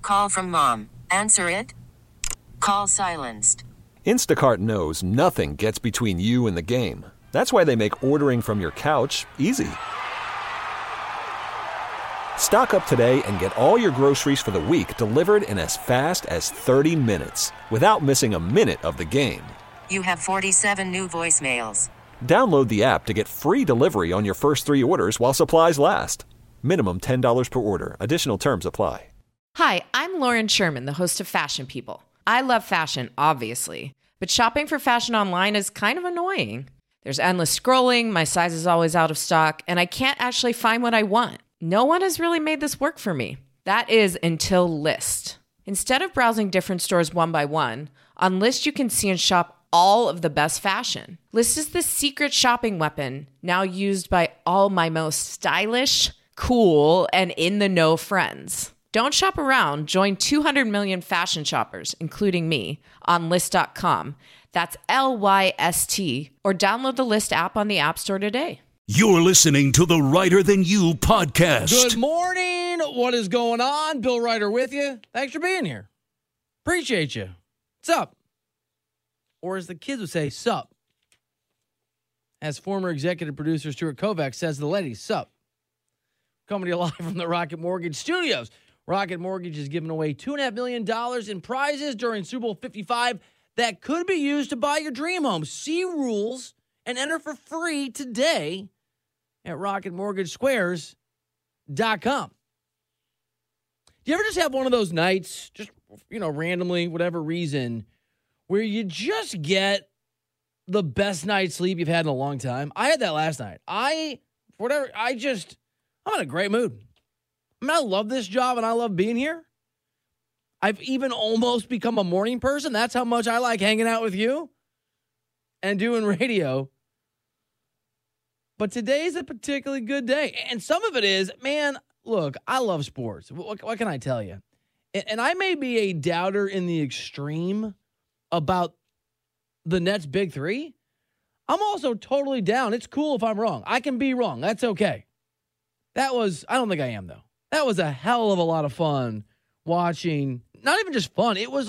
Call from mom. Answer it. Call silenced. Instacart knows nothing gets between you and the game. That's why they make ordering from your couch easy. Stock up today and get all your groceries for the week delivered in as fast as 30 minutes without missing a minute of the game. You have 47 new voicemails. Download the app to get free delivery on your first 3 orders while supplies last. Minimum $10 per order. Additional terms apply. Hi, I'm Lauren Sherman, the host of Fashion People. I love fashion, obviously, but shopping for fashion online is kind of annoying. There's endless scrolling, my size is always out of stock, and I can't actually find what I want. No one has really made this work for me. That is until Lyst. Instead of browsing different stores one by one, on Lyst you can see and shop all of the best fashion. Lyst is the secret shopping weapon now used by all my most stylish, cool, and in-the-know friends. Don't shop around. Join 200 million fashion shoppers, including me, on Lyst.com. That's Lyst, or download the Lyst app on the App Store today. You're listening to the Writer Than You podcast. Good morning. What is going on? Bill Ryder with you. Thanks for being here. Appreciate you. What's up? Or as the kids would say, sup. As former executive producer Stuart Kovacs says to the ladies, sup. Coming to you live from the Rocket Mortgage Studios. Rocket Mortgage is giving away $2.5 million in prizes during Super Bowl 55 that could be used to buy your dream home. See rules and enter for free today at RocketMortgageSquares.com. Do you ever just have one of those nights, just, randomly, whatever reason, where you just get the best night's sleep you've had in a long time? I had that last night. I'm in a great mood. I love this job and I love being here. I've even almost become a morning person. That's how much I like hanging out with you and doing radio. But today's a particularly good day. And some of it is, man, look, I love sports. What can I tell you? And I may be a doubter in the extreme about the Nets' big three. I'm also totally down. It's cool if I'm wrong. I can be wrong. That's okay. I don't think I am, though. That was a hell of a lot of fun watching. Not even just fun. It was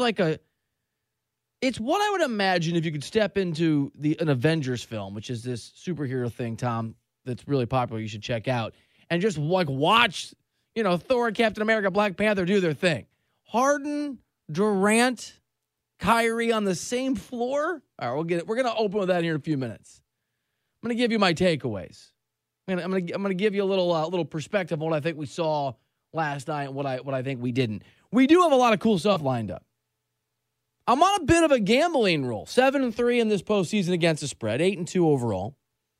it's what I would imagine if you could step into an Avengers film, which is this superhero thing, Tom, that's really popular. You should check out. And just watch, Thor, Captain America, Black Panther do their thing. Harden, Durant, Kyrie on the same floor. All right, we're going to open with that here in a few minutes. I'm going to give you my takeaways. I'm gonna give you a little perspective on what I think we saw last night and what I think we didn't. We do have a lot of cool stuff lined up. I'm on a bit of a gambling roll. 7-3 in this postseason against the spread, 8-2 overall.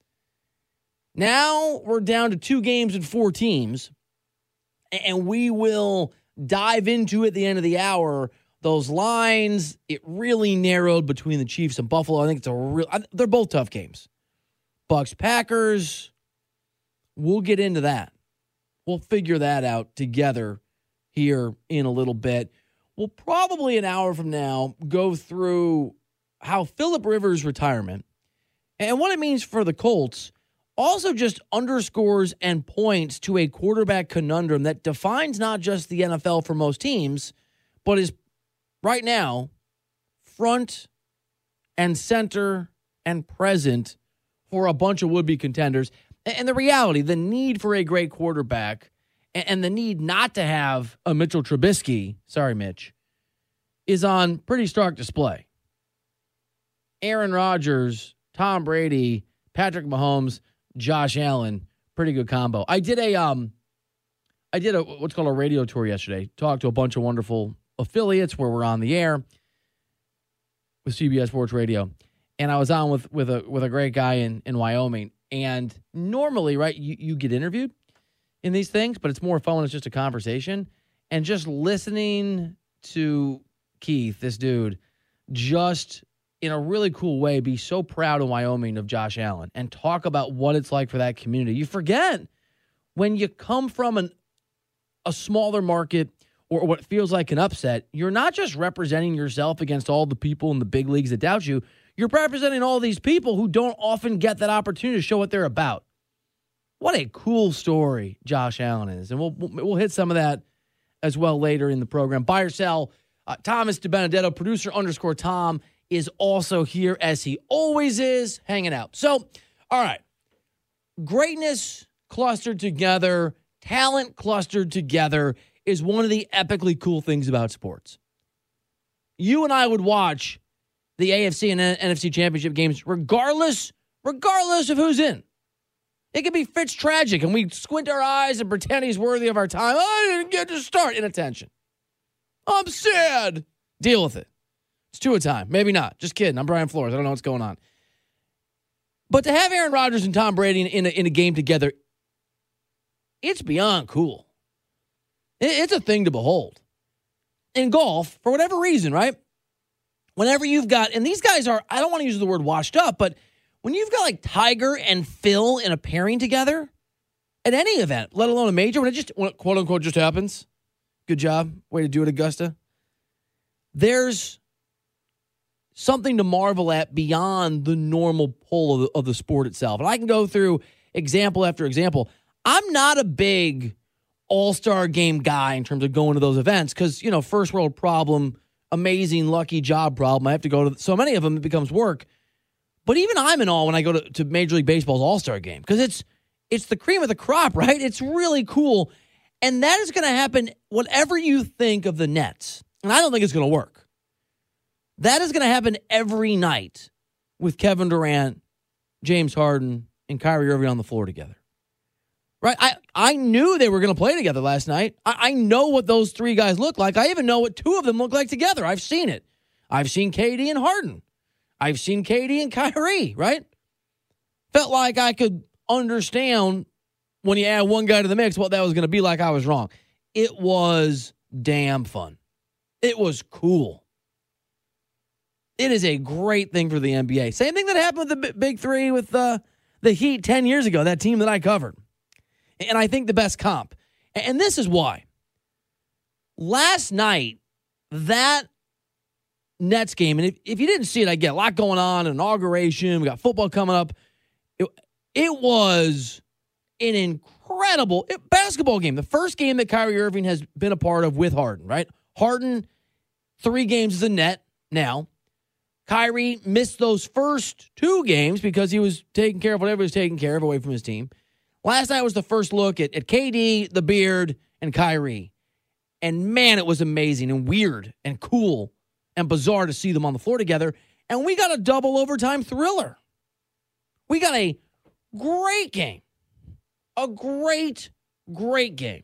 Now we're down to 2 games and 4 teams, and we will dive into at the end of the hour. Those lines, it really narrowed between the Chiefs and Buffalo. I think they're both tough games. Bucks, Packers. We'll get into that. We'll figure that out together here in a little bit. We'll probably an hour from now go through how Phillip Rivers' retirement and what it means for the Colts also just underscores and points to a quarterback conundrum that defines not just the NFL for most teams, but is right now front and center and present for a bunch of would-be contenders. And the reality, the need for a great quarterback and the need not to have a Mitchell Trubisky, sorry, Mitch, is on pretty stark display. Aaron Rodgers, Tom Brady, Patrick Mahomes, Josh Allen, pretty good combo. I did what's called a radio tour yesterday. Talked to a bunch of wonderful affiliates where we're on the air with CBS Sports Radio. And I was on with a great guy in Wyoming. And normally, right, you get interviewed in these things, but it's more fun when it's just a conversation. And just listening to Keith, this dude, just in a really cool way, be so proud in Wyoming of Josh Allen and talk about what it's like for that community. You forget when you come from a smaller market or what feels like an upset, you're not just representing yourself against all the people in the big leagues that doubt you. You're representing all these people who don't often get that opportunity to show what they're about. What a cool story Josh Allen is. And we'll hit some of that as well later in the program. Buy or sell, Thomas DiBenedetto, producer _Tom, is also here as he always is, hanging out. So, all right. Greatness clustered together, talent clustered together is one of the epically cool things about sports. You and I would watch the AFC and NFC championship games regardless of who's in. It could be Fitz tragic, and we squint our eyes and pretend he's worthy of our time. I didn't get to start inattention. I'm sad. Deal with it. It's 2 a time. Maybe not. Just kidding. I'm Brian Flores. I don't know what's going on. But to have Aaron Rodgers and Tom Brady in a game together, it's beyond cool. It's a thing to behold. In golf, for whatever reason, right? Whenever you've got, and these guys are, I don't want to use the word washed up, but when you've got like Tiger and Phil in a pairing together at any event, let alone a major, when it quote unquote just happens, good job. Way to do it, Augusta. There's something to marvel at beyond the normal pull of the sport itself. And I can go through example after example. I'm not a big all-star game guy in terms of going to those events because, first world problem, amazing, lucky job problem. I have to go to so many of them, it becomes work. But even I'm in awe when I go to Major League Baseball's all-star game because it's the cream of the crop, right? It's really cool. And that is going to happen whatever you think of the Nets. And I don't think it's going to work. That is going to happen every night with Kevin Durant, James Harden, and Kyrie Irving on the floor together. Right? I knew they were going to play together last night. I know what those 3 guys look like. I even know what 2 of them look like together. I've seen it. I've seen KD and Harden. I've seen KD and Kyrie, right? Felt like I could understand when you add one guy to the mix what that was going to be like. I was wrong. It was damn fun. It was cool. It is a great thing for the NBA. Same thing that happened with the Big Three with the Heat 10 years ago, that team that I covered. And I think the best comp. And this is why. Last night, that Nets game, and if you didn't see it, I get a lot going on, inauguration, we got football coming up. It was an incredible basketball game. The first game that Kyrie Irving has been a part of with Harden, right? Harden, 3 games as a net now. Kyrie missed those first 2 games because he was taking care of whatever he was taking care of away from his team. Last night was the first look at KD, the Beard, and Kyrie. And man, it was amazing and weird and cool and bizarre to see them on the floor together. And we got a double overtime thriller. We got a great game. A great game.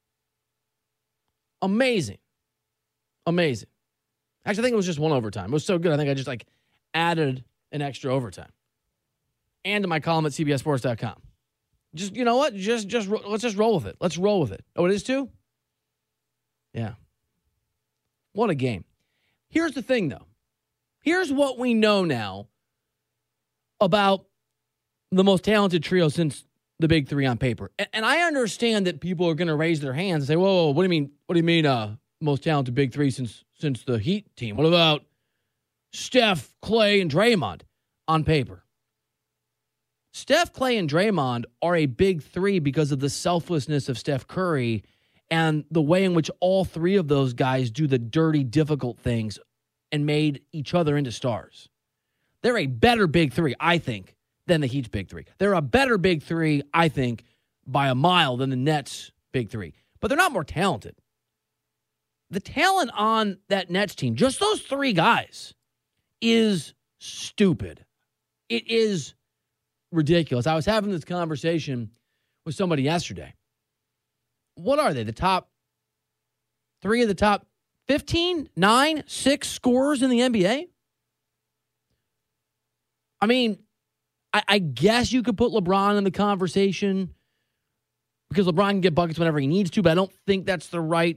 Amazing. Actually, I think it was just 1 overtime. It was so good, I think I just added an extra overtime. And to my column at CBSSports.com. Just, you know what? Let's just roll with it. Let's roll with it. Oh, it is 2? Yeah. What a game. Here's the thing, though. Here's what we know now about the most talented trio since the Big Three on paper. And I understand that people are going to raise their hands and say, whoa, what do you mean? What do you mean most talented Big Three since the Heat team? What about Steph, Clay, and Draymond on paper? Steph, Clay, and Draymond are a Big Three because of the selflessness of Steph Curry and the way in which all 3 of those guys do the dirty, difficult things and made each other into stars. They're a better Big Three, I think, than the Heat's Big Three. They're a better Big Three, I think, by a mile than the Nets' Big Three. But they're not more talented. The talent on that Nets team, just those 3 guys, is stupid. It is ridiculous. I was having this conversation with somebody yesterday. What are they? The top 3 of the top 15, 9, 6 scorers in the NBA? I mean, I guess you could put LeBron in the conversation because LeBron can get buckets whenever he needs to, but I don't think that's right.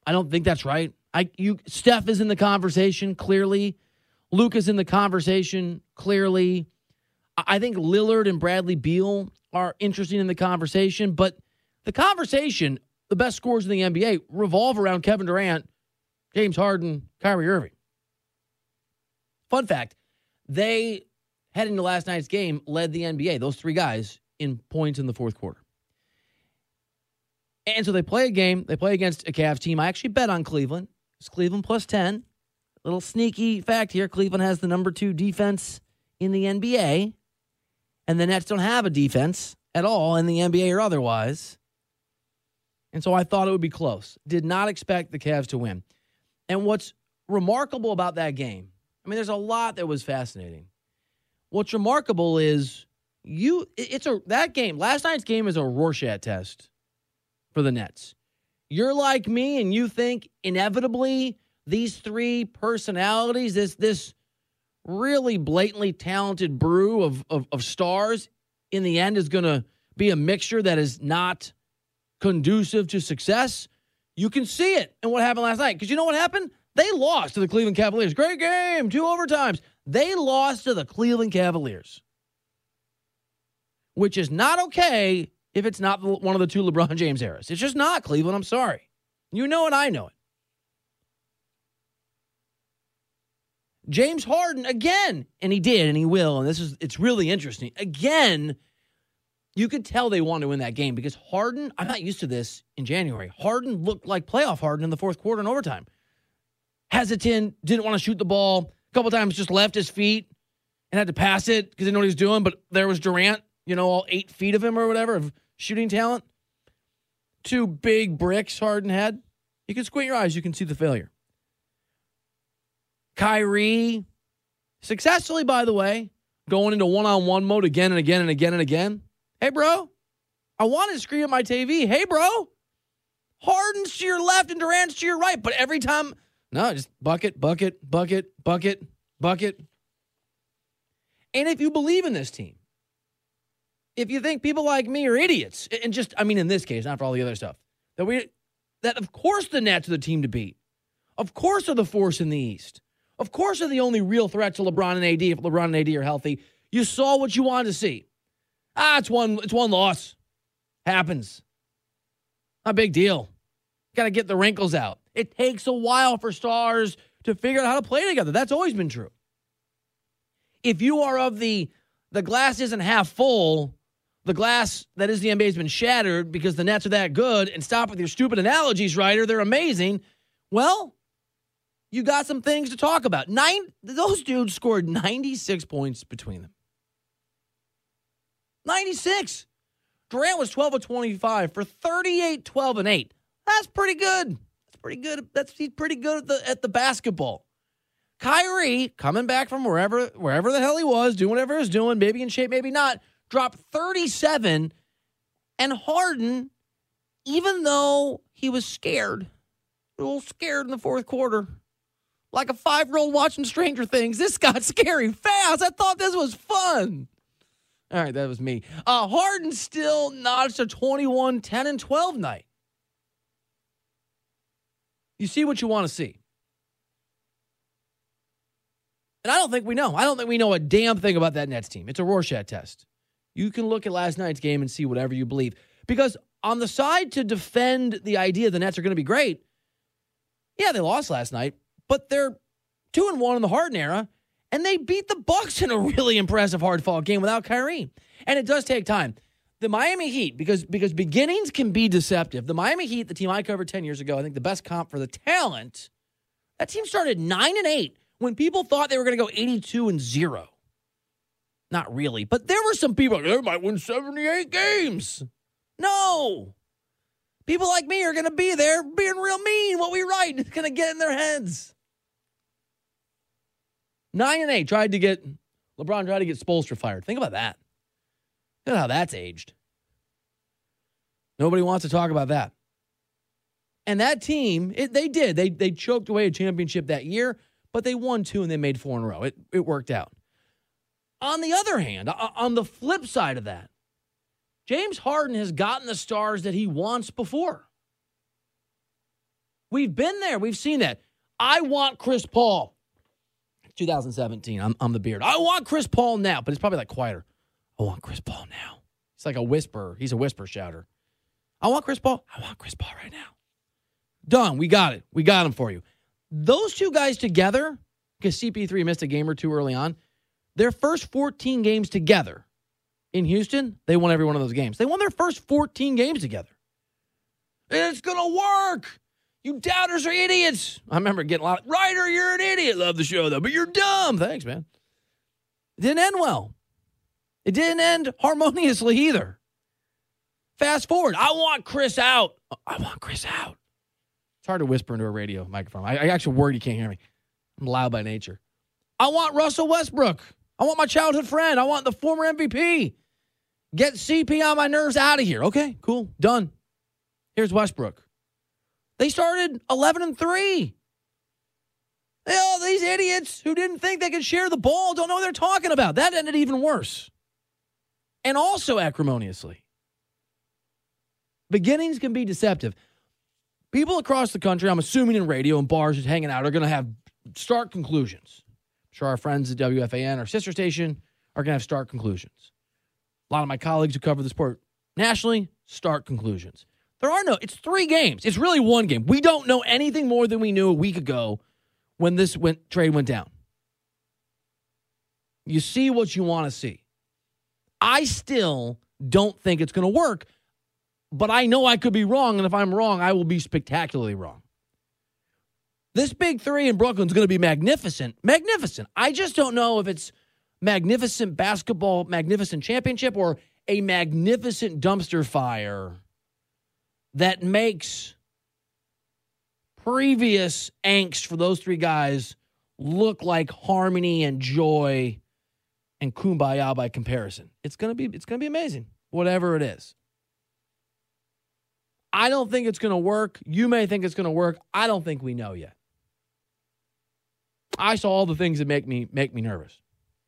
Steph is in the conversation, clearly. Luke is in the conversation, clearly. I think Lillard and Bradley Beal are interesting in the conversation, but the conversation, the best scorers in the NBA, revolve around Kevin Durant, James Harden, Kyrie Irving. Fun fact, they, heading into last night's game, led the NBA, those 3 guys, in points in the fourth quarter. And so they play a game. They play against a Cavs team. I actually bet on Cleveland. It's Cleveland plus 10. Little sneaky fact here. Cleveland has the number 2 defense in the NBA. And the Nets don't have a defense at all in the NBA or otherwise. And so I thought it would be close. Did not expect the Cavs to win. And what's remarkable about that game, I mean, there's a lot that was fascinating. What's remarkable is that game, last night's game is a Rorschach test for the Nets. You're like me and you think inevitably these 3 personalities, this really blatantly talented brew of stars in the end is going to be a mixture that is not conducive to success. You can see it in what happened last night. Because you know what happened? They lost to the Cleveland Cavaliers. Great game, 2 overtimes. They lost to the Cleveland Cavaliers, which is not okay if it's not one of the 2 LeBron James eras. It's just not, Cleveland. I'm sorry. You know it, I know it. James Harden, again, and he did, and he will, and it's really interesting. Again, you could tell they wanted to win that game because Harden, I'm not used to this in January. Harden looked like playoff Harden in the fourth quarter and overtime. Hesitant, didn't want to shoot the ball. A couple times just left his feet and had to pass it because he didn't know what he was doing, but there was Durant, all 8 feet of him or whatever, of shooting talent. 2 big bricks Harden had. You can squint your eyes, you can see the failure. Kyrie, successfully, by the way, going into one-on-one mode again and again and again and again. Hey, bro, I wanted to scream at my TV. Hey, bro, Harden's to your left and Durant's to your right. But every time, no, just bucket, bucket, bucket, bucket, bucket. And if you believe in this team, if you think people like me are idiots, and just, I mean, in this case, not for all the other stuff, that of course the Nets are the team to beat. Of course are the force in the East. Of course are the only real threat to LeBron and AD if LeBron and AD are healthy. You saw what you wanted to see. It's one loss. Happens. Not a big deal. Got to get the wrinkles out. It takes a while for stars to figure out how to play together. That's always been true. If you are of the glass isn't half full, the glass that is the NBA has been shattered because the Nets are that good, and stop with your stupid analogies, Ryder. They're amazing. Well, you got some things to talk about. Those dudes scored 96 points between them. 96. Durant was 12 of 25 for 38, 12, and 8. That's pretty good. That's pretty good. He's pretty good at the basketball. Kyrie, coming back from wherever the hell he was, doing whatever he was doing, maybe in shape, maybe not, dropped 37. And Harden, even though he was scared, a little scared in the fourth quarter, like a 5-year-old watching Stranger Things, this got scary fast. I thought this was fun. All right, that was me. Harden still notched a 21, 10, and 12 night. You see what you want to see. And I don't think we know. I don't think we know a damn thing about that Nets team. It's a Rorschach test. You can look at last night's game and see whatever you believe. Because on the side to defend the idea the Nets are going to be great, yeah, they lost last night, but they're 2-1 in the Harden era, and they beat the Bucks in a really impressive hard-fought game without Kyrie. And it does take time. The Miami Heat, because beginnings can be deceptive. The Miami Heat, the team I covered 10 years ago, I think the best comp for the talent, that team started 9-8 when people thought they were going to go 82-0. Not really, but there were some people, they might win 78 games. No. People like me are going to be there being real mean. What we write is going to get in their heads. 9-8 LeBron tried to get Spoelstra fired. Think about that. Look at how that's aged. Nobody wants to talk about that. And that team, they did. They choked away a championship that year, but they won 2 and they made 4 in a row. It worked out. On the other hand, on the flip side of that, James Harden has gotten the stars that he wants before. We've been there. We've seen that. I want Chris Paul. 2017, I'm the beard. I want Chris Paul now, but it's probably like quieter. I want Chris Paul now. It's like a whisper. He's a whisper shouter. I want Chris Paul. I want Chris Paul right now. Done. We got it. We got him for you. Those two guys together, because CP3 missed a game or 2 early on, their first 14 games together in Houston, they won every one of those games. They won their first 14 games together. It's going to work. You doubters are idiots. I remember getting a lot of, Ryder, you're an idiot. Love the show, though, but you're dumb. Thanks, man. It didn't end well. It didn't end harmoniously either. Fast forward. I want Chris out. I want Chris out. It's hard to whisper into a radio microphone. I actually worried you can't hear me. I'm loud by nature. I want Russell Westbrook. I want my childhood friend. I want the former MVP. Get CP on my nerves out of here. Okay, cool. Done. Here's Westbrook. They started 11-3. Oh, these idiots who didn't think they could share the ball don't know what they're talking about. That ended even worse. And also acrimoniously. Beginnings can be deceptive. People across the country, I'm assuming in radio and bars just hanging out, are going to have stark conclusions. I'm sure our friends at WFAN, our sister station, are going to have stark conclusions. A lot of my colleagues who cover the sport nationally, stark conclusions. It's 3 games. It's really 1 game. We don't know anything more than we knew a week ago when this trade went down. You see what you want to see. I still don't think it's going to work, but I know I could be wrong, and if I'm wrong, I will be spectacularly wrong. This big 3 in Brooklyn is going to be magnificent. Magnificent. I just don't know if it's magnificent basketball, magnificent championship, or a magnificent dumpster fire that makes previous angst for those 3 guys look like harmony and joy and kumbaya by comparison. It's gonna be amazing, whatever it is. I don't think it's gonna work. You may think it's gonna work. I don't think we know yet. I saw all the things that make me nervous.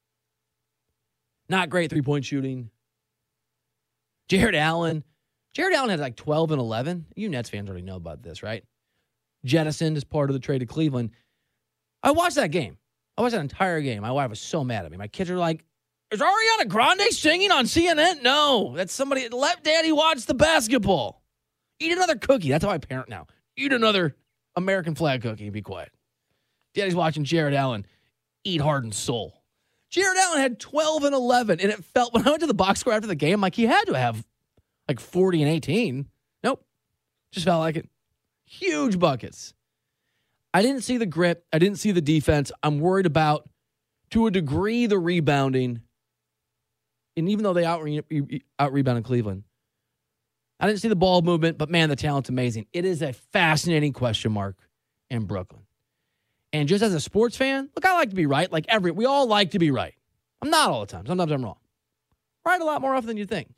Not great 3-point shooting. Jared Allen had like 12 and 11. You Nets fans already know about this, right? Jettisoned as part of the trade to Cleveland. I watched that game. I watched that entire game. My wife was so mad at me. My kids are like, is Ariana Grande singing on CNN? No, that's somebody. Let Daddy watch the basketball. Eat another cookie. That's how I parent now. Eat another American flag cookie and be quiet. Daddy's watching Jared Allen eat heart and soul. Jared Allen had 12 and 11, and it felt, when I went to the box score after the game, like he had to have like 40 and 18. Nope. Just felt like it. Huge buckets. I didn't see the grit. I didn't see the defense. I'm worried about, to a degree, the rebounding. And even though they out-rebounded Cleveland, I didn't see the ball movement, but man, the talent's amazing. It is a fascinating question mark in Brooklyn. And just as a sports fan, look, I like to be right. We all like to be right. I'm not all the time. Sometimes I'm wrong. Right a lot more often than you think.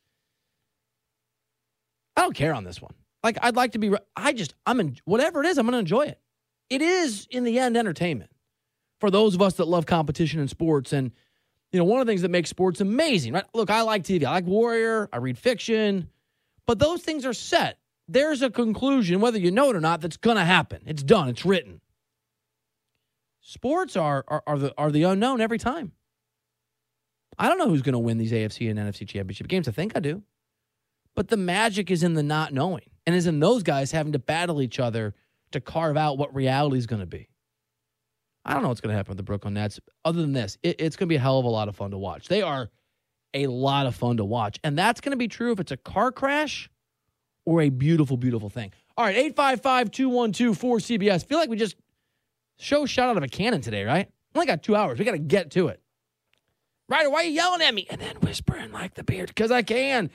I don't care on this one. I'd like to be right. Whatever it is, I'm going to enjoy it. It is, in the end, entertainment for those of us that love competition in sports. And, one of the things that makes sports amazing, right? Look, I like TV. I like Warrior. I read fiction. But those things are set. There's a conclusion, whether you know it or not, that's going to happen. It's done. It's written. Sports are the unknown every time. I don't know who's going to win these AFC and NFC championship games. I think I do. But the magic is in the not knowing, and is in those guys having to battle each other to carve out what reality is going to be. I don't know what's going to happen with the Brooklyn Nets. Other than this, it's going to be a hell of a lot of fun to watch. They are a lot of fun to watch, and that's going to be true if it's a car crash or a beautiful, beautiful thing. All right, 855-212-4CBS. Feel like we just shot out of a cannon today, right? Only got 2 hours. We got to get to it. Ryder, why are you yelling at me? And then whispering like the beard, because I can.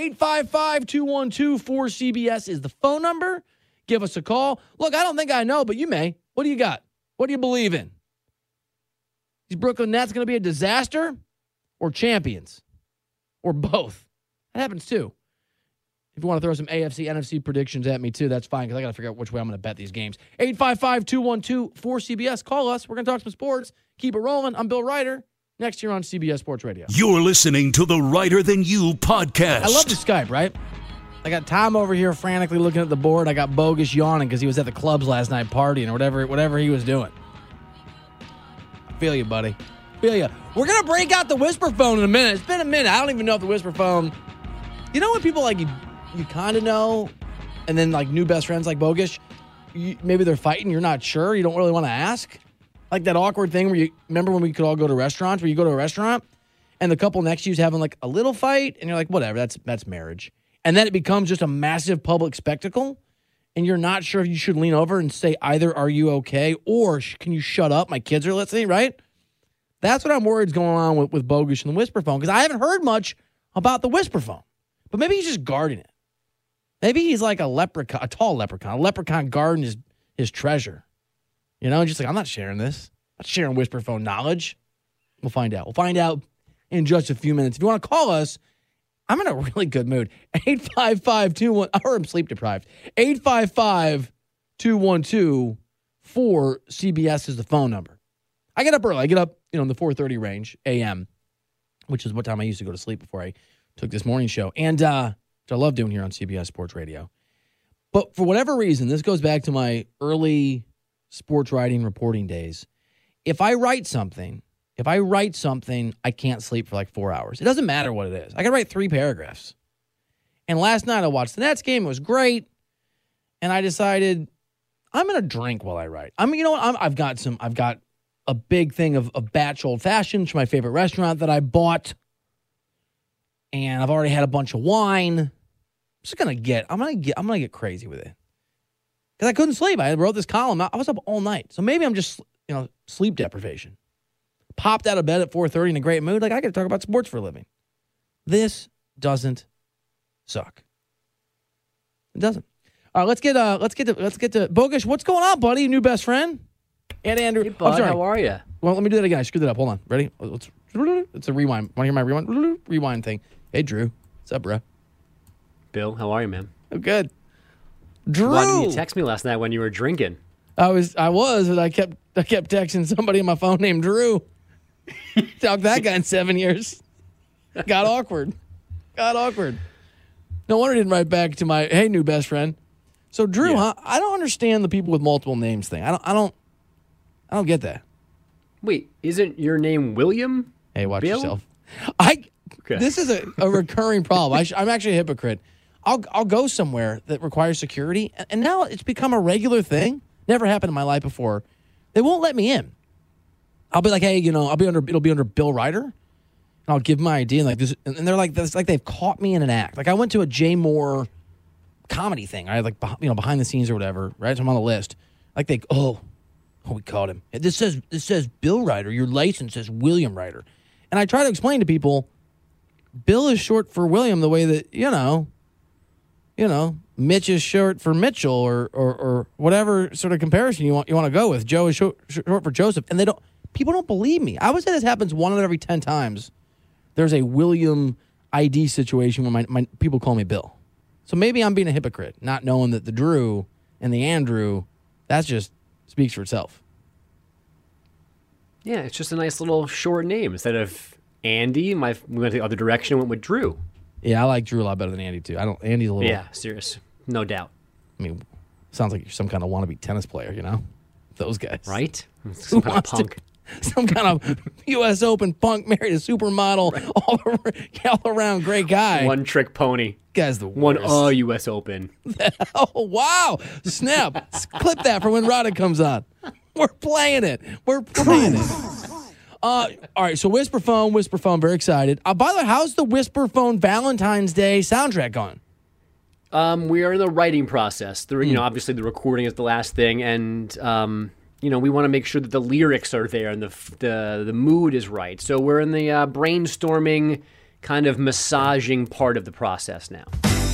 855-212-4CBS is the phone number. Give us a call. Look, I don't think I know, but you may. What do you got? What do you believe in? Is Brooklyn Nets going to be a disaster or champions? Or both? That happens too. If you want to throw some AFC, NFC predictions at me too, that's fine, because I got to figure out which way I'm going to bet these games. 855-212-4CBS. Call us. We're going to talk some sports. Keep it rolling. I'm Bill Ryder. Next year on CBS Sports Radio. You're listening to the Ryder Than You podcast. I love the Skype, right? I got Tom over here frantically looking at the board. I got Bogus yawning because he was at the clubs last night partying or whatever he was doing. I feel you, buddy. Feel you. We're going to break out the whisper phone in a minute. It's been a minute. I don't even know if the whisper phone... You know when people you kind of know, and then new best friends like Bogus, maybe they're fighting, you're not sure, you don't really want to ask? Like that awkward thing where remember when we could all go to restaurants, where you go to a restaurant and the couple next to you is having a little fight and you're like, whatever, that's marriage. and then it becomes just a massive public spectacle, and you're not sure if you should lean over and say either, are you okay, or can you shut up? My kids are listening, right? That's what I'm worried is going on with Bogusch and the whisper phone, because I haven't heard much about the whisper phone. But maybe he's just guarding it. Maybe he's like a leprechaun, a tall leprechaun. A leprechaun guarding his treasure. You know, just like, I'm not sharing this. I'm not sharing whisper phone knowledge. We'll find out. We'll find out in just a few minutes. If you want to call us, I'm in a really good mood. 855-21, or I'm sleep deprived. 855-212-4CBS is the phone number. I get up early. I get up, in the 4:30 range, a.m., which is what time I used to go to sleep before I took this morning show. And which I love doing here on CBS Sports Radio. But for whatever reason, this goes back to my early sports writing reporting days. If I write something, I can't sleep for like 4 hours. It doesn't matter what it is. I can write 3 paragraphs. And last night I watched the Nets game. It was great. And I decided I'm going to drink while I write. I mean, you know what? I've got a big thing of batch old fashions from my favorite restaurant that I bought. And I've already had a bunch of wine. I'm gonna get crazy with it. Because I couldn't sleep. I wrote this column. I was up all night. So maybe I'm just, sleep deprivation. Popped out of bed at 4:30 in a great mood. Like, I got to talk about sports for a living. This doesn't suck. It doesn't. All right, let's get to Bogusch. What's going on, buddy? Your new best friend? And Andrew. Hey, bud, how are you? Well, let me do that again. I screwed that up. Hold on. Ready? It's a rewind. Want to hear my rewind? Rewind thing. Hey, Drew. What's up, bro? Bill, how are you, man? I'm good. Drew. Why didn't you text me last night when you were drinking? I was, but I kept texting somebody on my phone named Drew. Talked that guy in 7 years. Got awkward. No wonder I didn't write back to my hey new best friend. So Drew, Yeah. I don't understand the people with multiple names thing. I don't get that. Wait, isn't your name William? Hey, watch Bill? yourself. Okay. This is a recurring problem. I'm actually a hypocrite. I'll go somewhere that requires security, and now it's become a regular thing. Never happened in my life before. They won't let me in. I'll be like, hey, it'll be under Bill Ryder, and I'll give my ID, and like this, and they're like, it's like they've caught me in an act. Like I went to a Jay Moore comedy thing. I like behind the scenes or whatever. Right, so I'm on the list. Like we caught him. This says Bill Ryder. Your license says William Ryder, and I try to explain to people, Bill is short for William the way that Mitch is short for Mitchell or whatever sort of comparison you want to go with. Joe is short for Joseph, and people don't believe me. I would say this happens 1 out of every 10 times. There's a William ID situation where my people call me Bill. So maybe I'm being a hypocrite, not knowing that the Drew and the Andrew, that just speaks for itself. Yeah, it's just a nice little short name. Instead of Andy, we went the other direction and went with Drew. Yeah, I like Drew a lot better than Andy too. Andy's a little. Yeah, serious. No doubt. I mean, sounds like you're some kind of wannabe tennis player, Those guys. Right? Some kind of punk. Some kind of U.S. Open punk, married a supermodel, right. all around great guy. One trick pony. Guy's the worst. One U.S. Open. Oh, wow. Snap. Clip that for when Roddick comes on. We're playing it. All right, so Whisper Phone, very excited. By the way, how's the Whisper Phone Valentine's Day soundtrack going? We are in the writing process. Obviously the recording is the last thing, and we want to make sure that the lyrics are there and the mood is right. So we're in the brainstorming, kind of massaging part of the process now.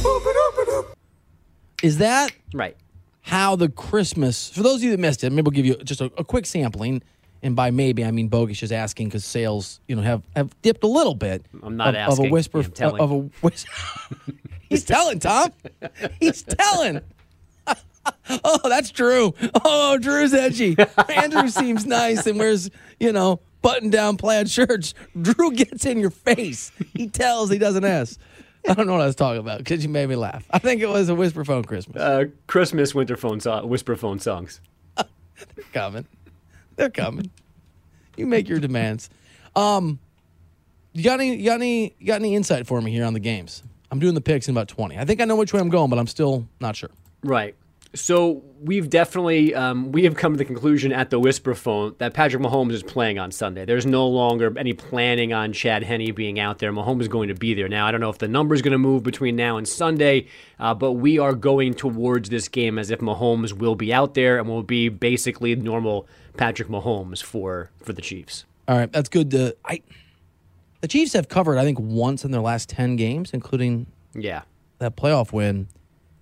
Is that right? How the Christmas, for those of you that missed it, maybe we'll give you just a quick sampling. And by maybe, I mean Bogusch is asking because sales, have dipped a little bit. I'm not asking. Of a whisper. I'm telling. He's telling, Tom. He's telling. Oh, that's Drew. Oh, Drew's edgy. Andrew seems nice and wears, button-down plaid shirts. Drew gets in your face. He tells, he doesn't ask. I don't know what I was talking about because you made me laugh. I think it was a Whisper Phone Christmas. Christmas Whisper Phone songs. They're coming. You make your demands. You got any insight for me here on the games? I'm doing the picks in about 20. I think I know which way I'm going, but I'm still not sure. Right. So we've definitely we have come to the conclusion at the Whisper Phone that Patrick Mahomes is playing on Sunday. There's no longer any planning on Chad Henne being out there. Mahomes is going to be there. Now, I don't know if the number is going to move between now and Sunday, but we are going towards this game as if Mahomes will be out there and will be basically normal Patrick Mahomes for the Chiefs. All right, that's good. The Chiefs have covered, I think, once in their last 10 games, including that playoff win.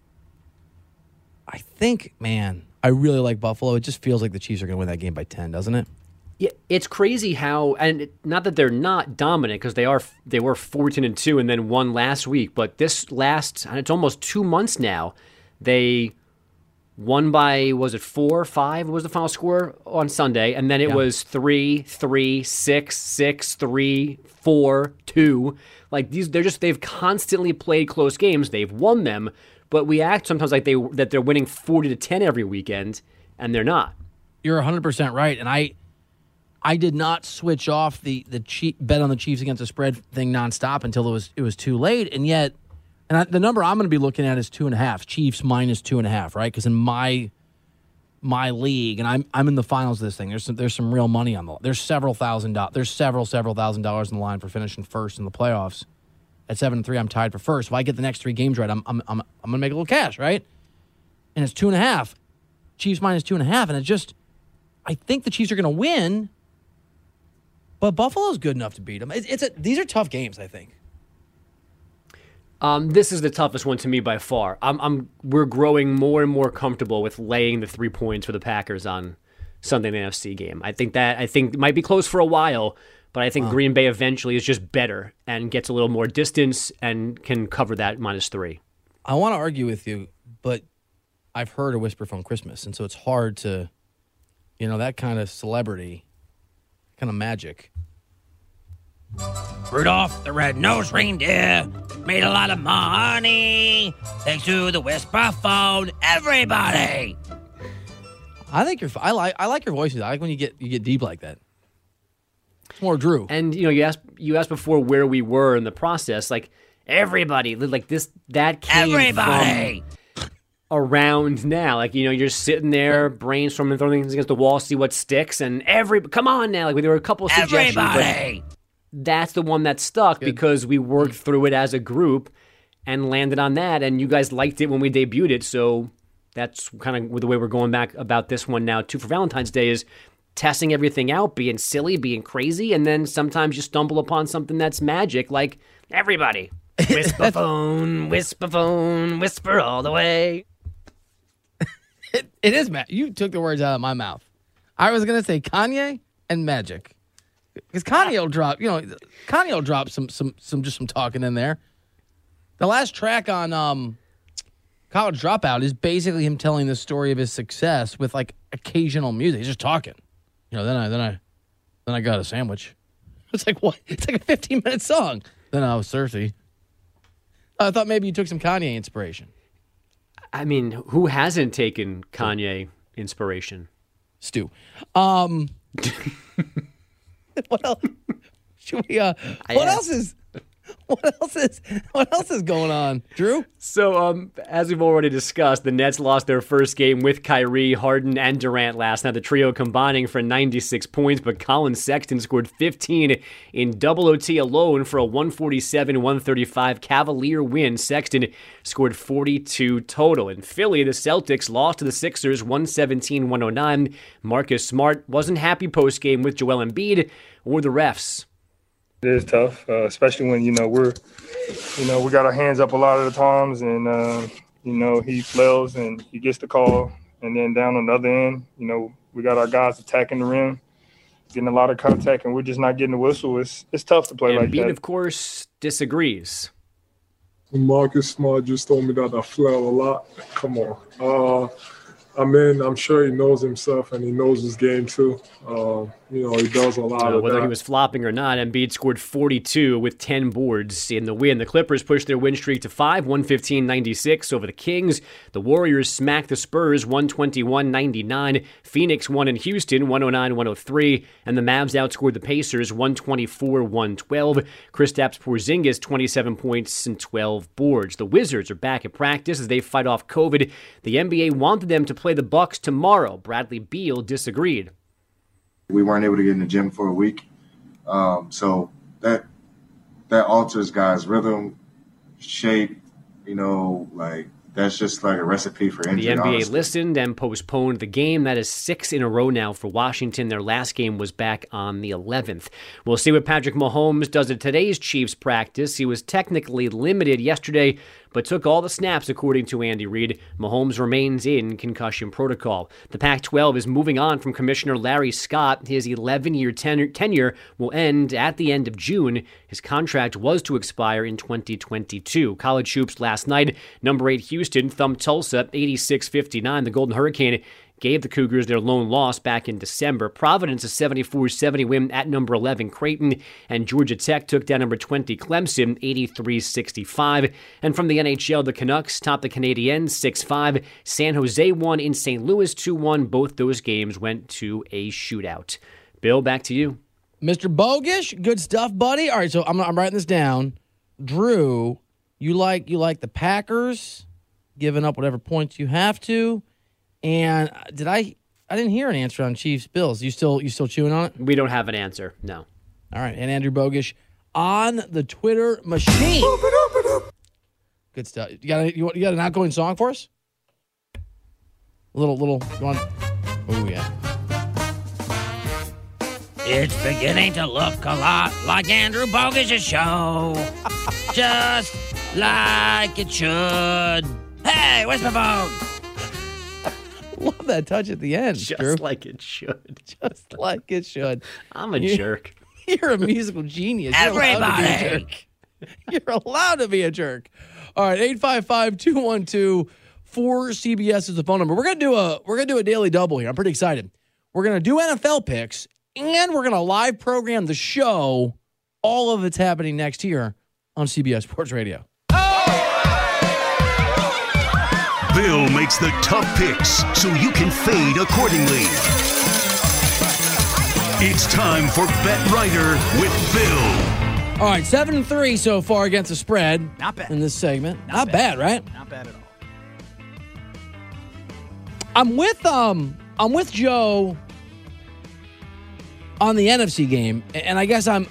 I think, man, I really like Buffalo. It just feels like the Chiefs are going to win that game by 10, doesn't it? Yeah, it's crazy how, and not that they're not dominant because they were 14-2 and then won last week, but this last, and it's almost 2 months now, they won by, was it 4-5 was the final score on Sunday, and then it was 3-3, 6-6, 3-4, 2. Like they've constantly played close games. They've won them. But we act sometimes like that they're winning 40-10 every weekend, and they're not. You're 100% right, and I did not switch off the bet on the Chiefs against the spread thing nonstop until it was too late, and yet, the number I'm going to be looking at is 2.5. Chiefs minus 2.5, right? Because in my league, and I'm in the finals of this thing. There's some real money on the. There's several thousand dollars in the line for finishing first in the playoffs. At 7-3, I'm tied for first. If I get the next 3 games right, I'm gonna make a little cash, right? And it's 2.5. Chiefs minus 2.5, and it's just, I think the Chiefs are gonna win, but Buffalo's good enough to beat them. These are tough games, I think. This is the toughest one to me by far. We're growing more and more comfortable with laying the 3 points for the Packers on Sunday night NFC game. I think it might be close for a while. But I think Green Bay eventually is just better and gets a little more distance and can cover that -3. I want to argue with you, but I've heard a Whisper Phone Christmas, and so it's hard to, that kind of celebrity, kind of magic. Rudolph the red-nosed reindeer made a lot of money thanks to the Whisper Phone. Everybody. I like your voices. I like when you get deep like that. It's more Drew. And you asked before where we were in the process. Like everybody, like that came from around now. Like you're sitting there brainstorming, throwing things against the wall, see what sticks, and come on now. Like there were a couple of suggestions. But that's the one that stuck because we worked through it as a group and landed on that. And you guys liked it when we debuted it, so that's kind of the way we're going back about this one now too for Valentine's Day is testing everything out, being silly, being crazy, and then sometimes you stumble upon something that's magic, like everybody. Whisper phone, whisper all the way. It is magic. You took the words out of my mouth. I was going to say Kanye and magic. Because Kanye will drop some talking in there. The last track on College Dropout is basically him telling the story of his success with like occasional music. He's just talking. Then I got a sandwich. It's like what? It's like a 15-minute song. Then I was thirsty. I thought maybe you took some Kanye inspiration. I mean, who hasn't taken Kanye inspiration? Stu. What else? Should we? What else is going on, Drew? So, as we've already discussed, the Nets lost their first game with Kyrie, Harden, and Durant last night. The trio combining for 96 points, but Colin Sexton scored 15 in double OT alone for a 147-135 Cavalier win. Sexton scored 42 total. In Philly, the Celtics lost to the Sixers 117-109. Marcus Smart wasn't happy post-game with Joel Embiid or the refs. It is tough, especially when, we got our hands up a lot of the times and, he flails and he gets the call. And then down on the other end, we got our guys attacking the rim, getting a lot of contact, and we're just not getting the whistle. It's tough to play like that. Embiid, of course, disagrees. Marcus Smart just told me that I flail a lot. Come on. I'm sure he knows himself and he knows his game too. He does a lot of whether that. he was flopping or not, Embiid scored 42 with 10 boards in the win. The Clippers pushed their win streak to 5, 115-96 over the Kings. The Warriors smacked the Spurs 121-99. Phoenix won in Houston 109-103. And the Mavs outscored the Pacers 124-112. Kristaps Porzingis 27 points and 12 boards. The Wizards are back at practice as they fight off COVID. The NBA wanted them to play the Bucks tomorrow. Bradley Beal disagreed. We weren't able to get in the gym for a week. So that alters guys' rhythm, shape, that's just like a recipe for injury. The NBA honestly. listened and postponed the game. That is 6 in a row now for Washington. Their last game was back on the 11th. We'll see what Patrick Mahomes does at today's Chiefs practice. He was technically limited yesterday, but took all the snaps, according to Andy Reid. Mahomes remains in concussion protocol. The Pac-12 is moving on from Commissioner Larry Scott. His 11-year tenure will end at the end of June. His contract was to expire in 2022. College hoops last night. Number 8 Houston thumped Tulsa 86-59. The Golden Hurricane gave the Cougars their lone loss back in December. Providence a 74-70 win at number 11 Creighton, and Georgia Tech took down number 20 Clemson 83-65. And from the NHL, the Canucks topped the Canadiens 6-5. San Jose won in St. Louis 2-1. Both those games went to a shootout. Bill, back to you. Mr. Bogish, good stuff, buddy. All right, so I'm writing this down. Drew, you like the Packers, giving up whatever points you have to. And I didn't hear an answer on Chiefs Bills. You still chewing on it? We don't have an answer. No. All right. And Andrew Bogish on the Twitter machine. Good stuff. You got an outgoing song for us? A little. You want? Oh yeah. It's beginning to look a lot like Andrew Bogish's show. Just like it should. Hey, where's my phone? Love that touch at the end, Just Drew. like it should. Just like it should. I'm a jerk. You're a musical genius. Everybody. You're allowed to be a jerk. All right, 855-212-4CBS is the phone number. We're gonna do a daily double here. I'm pretty excited. We're gonna do NFL picks, and we're gonna live program the show. All of it's happening next here on CBS Sports Radio. Bill makes the tough picks so you can fade accordingly. It's time for Bet Writer with Bill. All right, 7-3 so far against the spread. Not bad. In this segment. Not bad, right? Not bad at all. I'm with Joe on the NFC game, and I guess I'm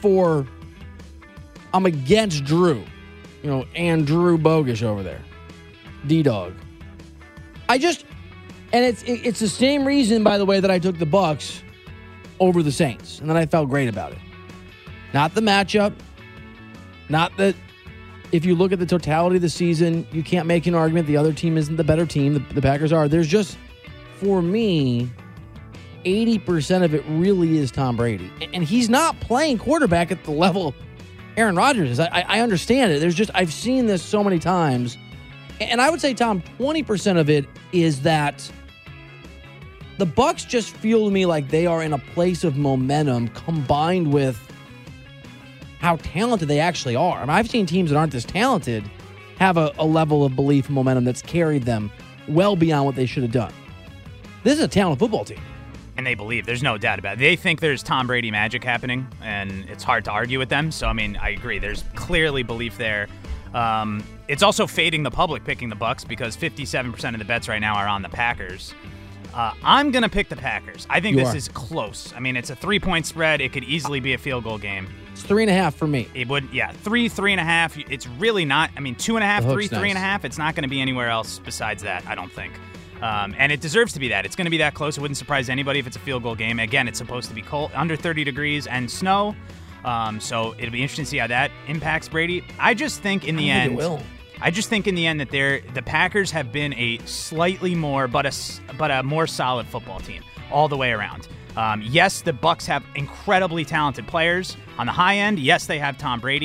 against Drew. Andrew Bogish over there. D-Dog. And it's the same reason, by the way, that I took the Bucks over the Saints, and then I felt great about it. Not the matchup, not that if you look at the totality of the season, you can't make an argument the other team isn't the better team, the Packers are. There's just, for me, 80% of it really is Tom Brady. And he's not playing quarterback at the level Aaron Rodgers is. I understand it. I've seen this so many times. And I would say, Tom, 20% of it is that the Bucs just feel to me like they are in a place of momentum combined with how talented they actually are. I mean, I've seen teams that aren't this talented have a level of belief and momentum that's carried them well beyond what they should have done. This is a talented football team. And they believe. There's no doubt about it. They think there's Tom Brady magic happening, and it's hard to argue with them. So, I mean, I agree. There's clearly belief there. It's also fading the public picking the Bucs because 57% of the bets right now are on the Packers. I'm going to pick the Packers. I think this is close. I mean, it's a 3-point spread. It could easily be a field goal game. It's 3.5 for me. It would, 3.5. It's really not. I mean, 2.5, 3, 3.5. It's not going to be anywhere else besides that, I don't think. And it deserves to be that. It's going to be that close. It wouldn't surprise anybody if it's a field goal game. Again, it's supposed to be cold, under 30 degrees and snow. So it'll be interesting to see how that impacts Brady. I just think in the end, that the Packers have been a slightly more, but a more solid football team all the way around. Yes, the Bucs have incredibly talented players on the high end. Yes, they have Tom Brady.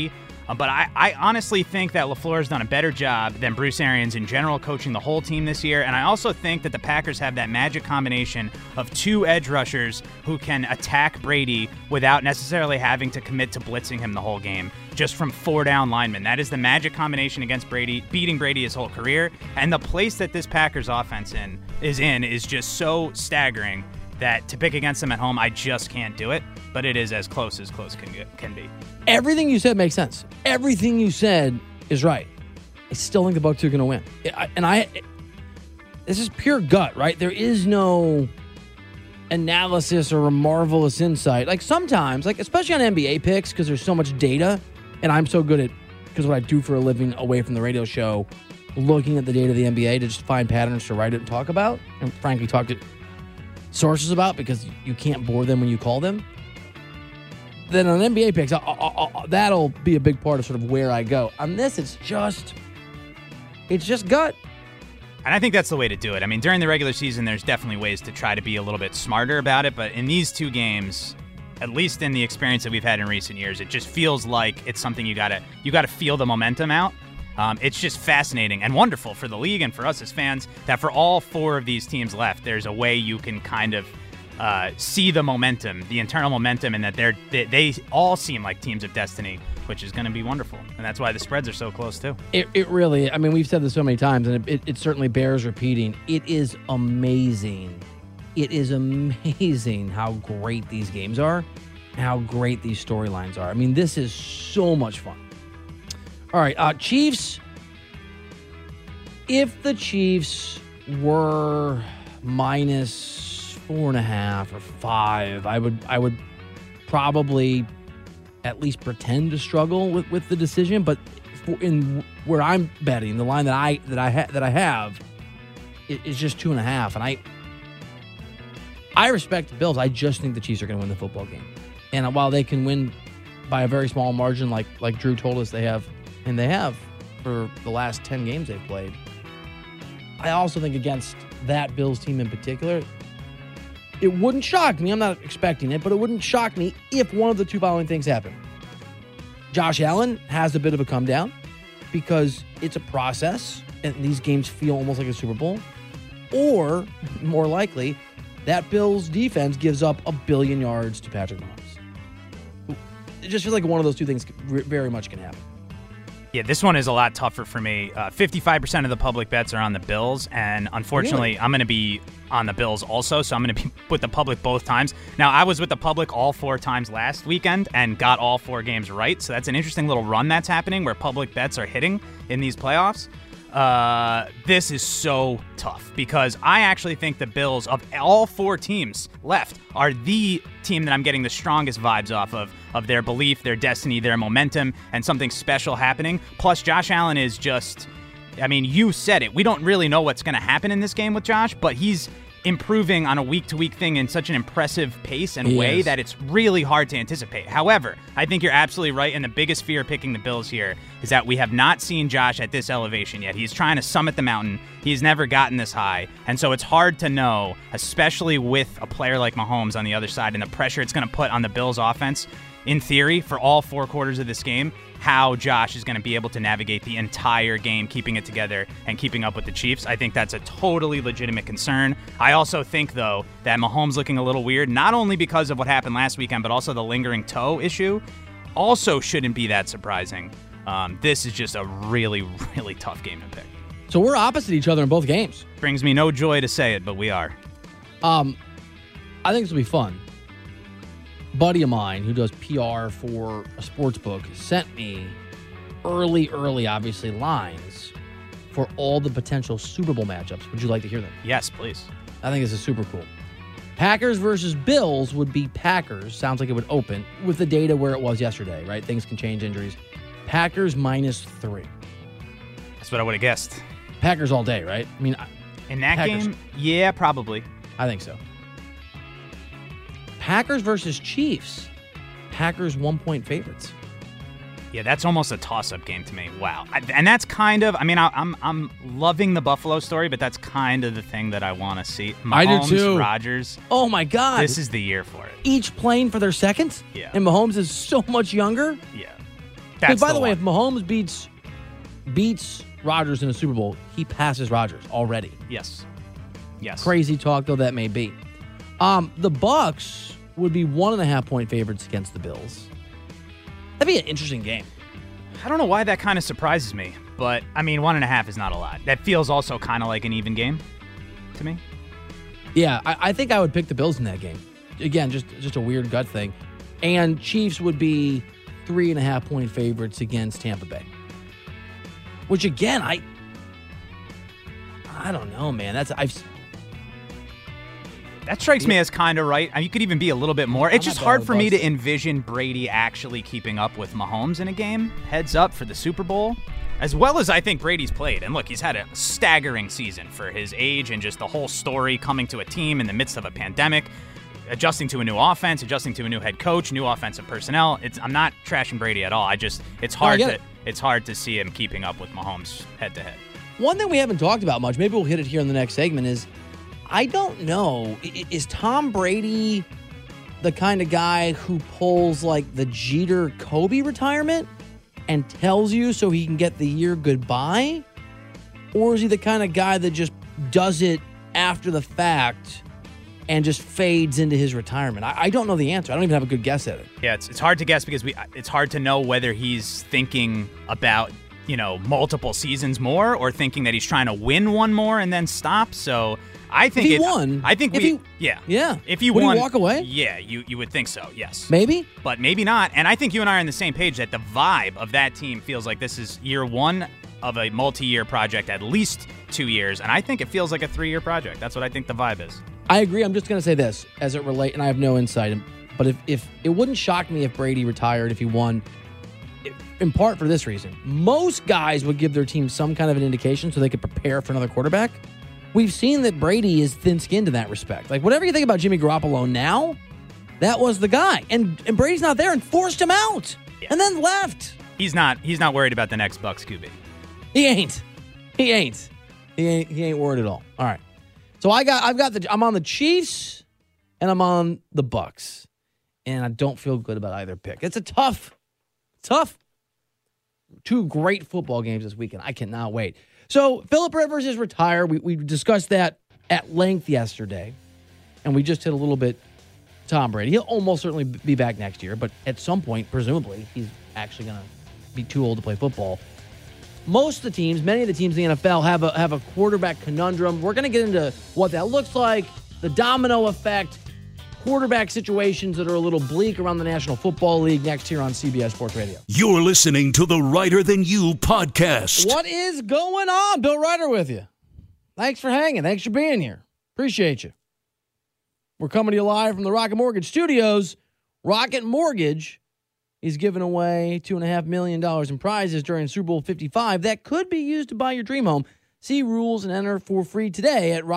But I honestly think that LaFleur has done a better job than Bruce Arians in general coaching the whole team this year. And I also think that the Packers have that magic combination of 2 edge rushers who can attack Brady without necessarily having to commit to blitzing him the whole game, just from 4 down linemen. That is the magic combination against Brady, beating Brady his whole career. And the place that this Packers offense is just so staggering that to pick against them at home, I just can't do it. But it is as close can be. Everything you said makes sense. Everything you said is right. I still think the Bucs are going to win. This is pure gut, right? There is no analysis or a marvelous insight. Like sometimes, like especially on NBA picks, because there's so much data, and I'm so good at, because what I do for a living away from the radio show, looking at the data of the NBA to just find patterns to write it and talk about, and frankly talk to sources about, because you can't bore them when you call them. Then on NBA picks, that'll be a big part of sort of where I go. On this, it's just gut. And I think that's the way to do it. I mean, during the regular season, there's definitely ways to try to be a little bit smarter about it. But in these 2 games, at least in the experience that we've had in recent years, it just feels like it's something you gotta feel the momentum out. It's just fascinating and wonderful for the league and for us as fans that for all 4 of these teams left, there's a way you can kind of see the momentum, the internal momentum, and that they all seem like teams of destiny, which is going to be wonderful. And that's why the spreads are so close, too. It really, I mean, we've said this so many times, and it certainly bears repeating. It is amazing. It is amazing how great these games are and how great these storylines are. I mean, this is so much fun. All right, Chiefs. If the Chiefs were minus 4.5 or 5, I would probably at least pretend to struggle with the decision. But in where I'm betting, the line that I have is just 2.5, and I respect the Bills. I just think the Chiefs are going to win the football game. And while they can win by a very small margin, like Drew told us they have for the last 10 games they've played, I also think against that Bills team in particular, it wouldn't shock me. I'm not expecting it, but it wouldn't shock me if one of the 2 following things happen. Josh Allen has a bit of a come down because it's a process and these games feel almost like a Super Bowl. Or, more likely, that Bills defense gives up 1 billion yards to Patrick Mahomes. It just feels like one of those 2 things very much can happen. Yeah, this one is a lot tougher for me. 55% of the public bets are on the Bills, and unfortunately, really? I'm going to be on the Bills also, so I'm going to be with the public both times. Now, I was with the public all 4 times last weekend and got all 4 games right, so that's an interesting little run that's happening where public bets are hitting in these playoffs. This is so tough because I actually think the Bills, of all 4 teams left, are the team that I'm getting the strongest vibes off of their belief, their destiny, their momentum, and something special happening. Plus, Josh Allen is just, I mean, you said it. We don't really know what's going to happen in this game with Josh, but he's improving on a week-to-week thing in such an impressive pace and way that it's really hard to anticipate. However, I think you're absolutely right, and the biggest fear picking the Bills here is that we have not seen Josh at this elevation yet. He's trying to summit the mountain. He's never gotten this high, and so it's hard to know, especially with a player like Mahomes on the other side and the pressure it's going to put on the Bills' offense, in theory, for all 4 quarters of this game, how Josh is going to be able to navigate the entire game, keeping it together and keeping up with the Chiefs. I think that's a totally legitimate concern. I also think, though, that Mahomes looking a little weird, not only because of what happened last weekend, but also the lingering toe issue, also shouldn't be that surprising. This is just a really, really tough game to pick. So we're opposite each other in both games. Brings me no joy to say it, but we are. I think this will be fun. Buddy of mine who does PR for a sports book sent me early, obviously, lines for all the potential Super Bowl matchups. Would you like to hear them? Yes, please. I think this is super cool. Packers versus Bills would be Packers. Sounds like it would open with the data where it was yesterday, right? Things can change, injuries. Packers -3. That's what I would have guessed. Packers all day, right? I mean, in that Packers. game, yeah, probably. I think so. Packers versus Chiefs. Packers 1-point favorites. Yeah, that's almost a toss-up game to me. Wow. And that's kind of, I mean, I'm loving the Buffalo story, but that's kind of the thing that I want to see. Mahomes, I do too. Rodgers. Oh, my God. This is the year for it. Each playing for their second? Yeah. And Mahomes is so much younger? Yeah. That's by the way, one. if Mahomes beats Rodgers in a Super Bowl, he passes Rodgers already. Yes. Crazy talk though that may be. The Bucs would be 1.5-point favorites against the Bills. That'd be an interesting game. I don't know why that kind of surprises me, but I mean, 1.5 is not a lot. That feels also kind of like an even game to me. Yeah, I think I would pick the Bills in that game. Again, just a weird gut thing. And Chiefs would be 3.5-point favorites against Tampa Bay. Which again, I don't know, man. That strikes me as kind of right. I mean, you could even be a little bit more. It's just hard for me to envision Brady actually keeping up with Mahomes in a game. Heads up for the Super Bowl. As well as I think Brady's played. And look, he's had a staggering season for his age and just the whole story coming to a team in the midst of a pandemic, adjusting to a new offense, adjusting to a new head coach, new offensive personnel. I'm not trashing Brady at all. It's hard to see him keeping up with Mahomes head to head. One thing we haven't talked about much, maybe we'll hit it here in the next segment, is I don't know, is Tom Brady the kind of guy who pulls like the Jeter Kobe retirement and tells you so he can get the year goodbye? Or is he the kind of guy that just does it after the fact and just fades into his retirement? I don't know the answer. I don't even have a good guess at it. Yeah, it's hard to guess because it's hard to know whether he's thinking about, multiple seasons more or thinking that he's trying to win one more and then stop. So I think if he won. If he would won, he walk away? Yeah, you would think so. Yes, maybe, but maybe not. And I think you and I are on the same page that the vibe of that team feels like this is year one of a multi-year project, at least 2 years, and I think it feels like a 3-year project. That's what I think the vibe is. I agree. I'm just going to say this as it relates, and I have no insight, but if it wouldn't shock me if Brady retired, if he won, in part for this reason. Most guys would give their team some kind of an indication so they could prepare for another quarterback. We've seen that Brady is thin-skinned in that respect. Like, whatever you think about Jimmy Garoppolo now, that was the guy. And Brady's not there and forced him out and then left. He's not worried about the next Bucs QB. He ain't worried at all. All right. So I'm on the Chiefs and I'm on the Bucs. And I don't feel good about either pick. It's a tough 2 great football games this weekend. I cannot wait. So Phillip Rivers is retired. We discussed that at length yesterday. And we just hit a little bit Tom Brady. He'll almost certainly be back next year. But at some point, presumably, he's actually going to be too old to play football. Most of the teams, many of the teams in the NFL have a quarterback conundrum. We're going to get into what that looks like, the domino effect, quarterback situations that are a little bleak around the National Football League next here on CBS Sports Radio. You're listening to the Writer Than You podcast. What is going on? Bill Ryder with you. Thanks for hanging. Thanks for being here. Appreciate you. We're coming to you live from the Rocket Mortgage Studios. Rocket Mortgage is giving away $2.5 million in prizes during Super Bowl 55 that could be used to buy your dream home. See rules and enter for free today at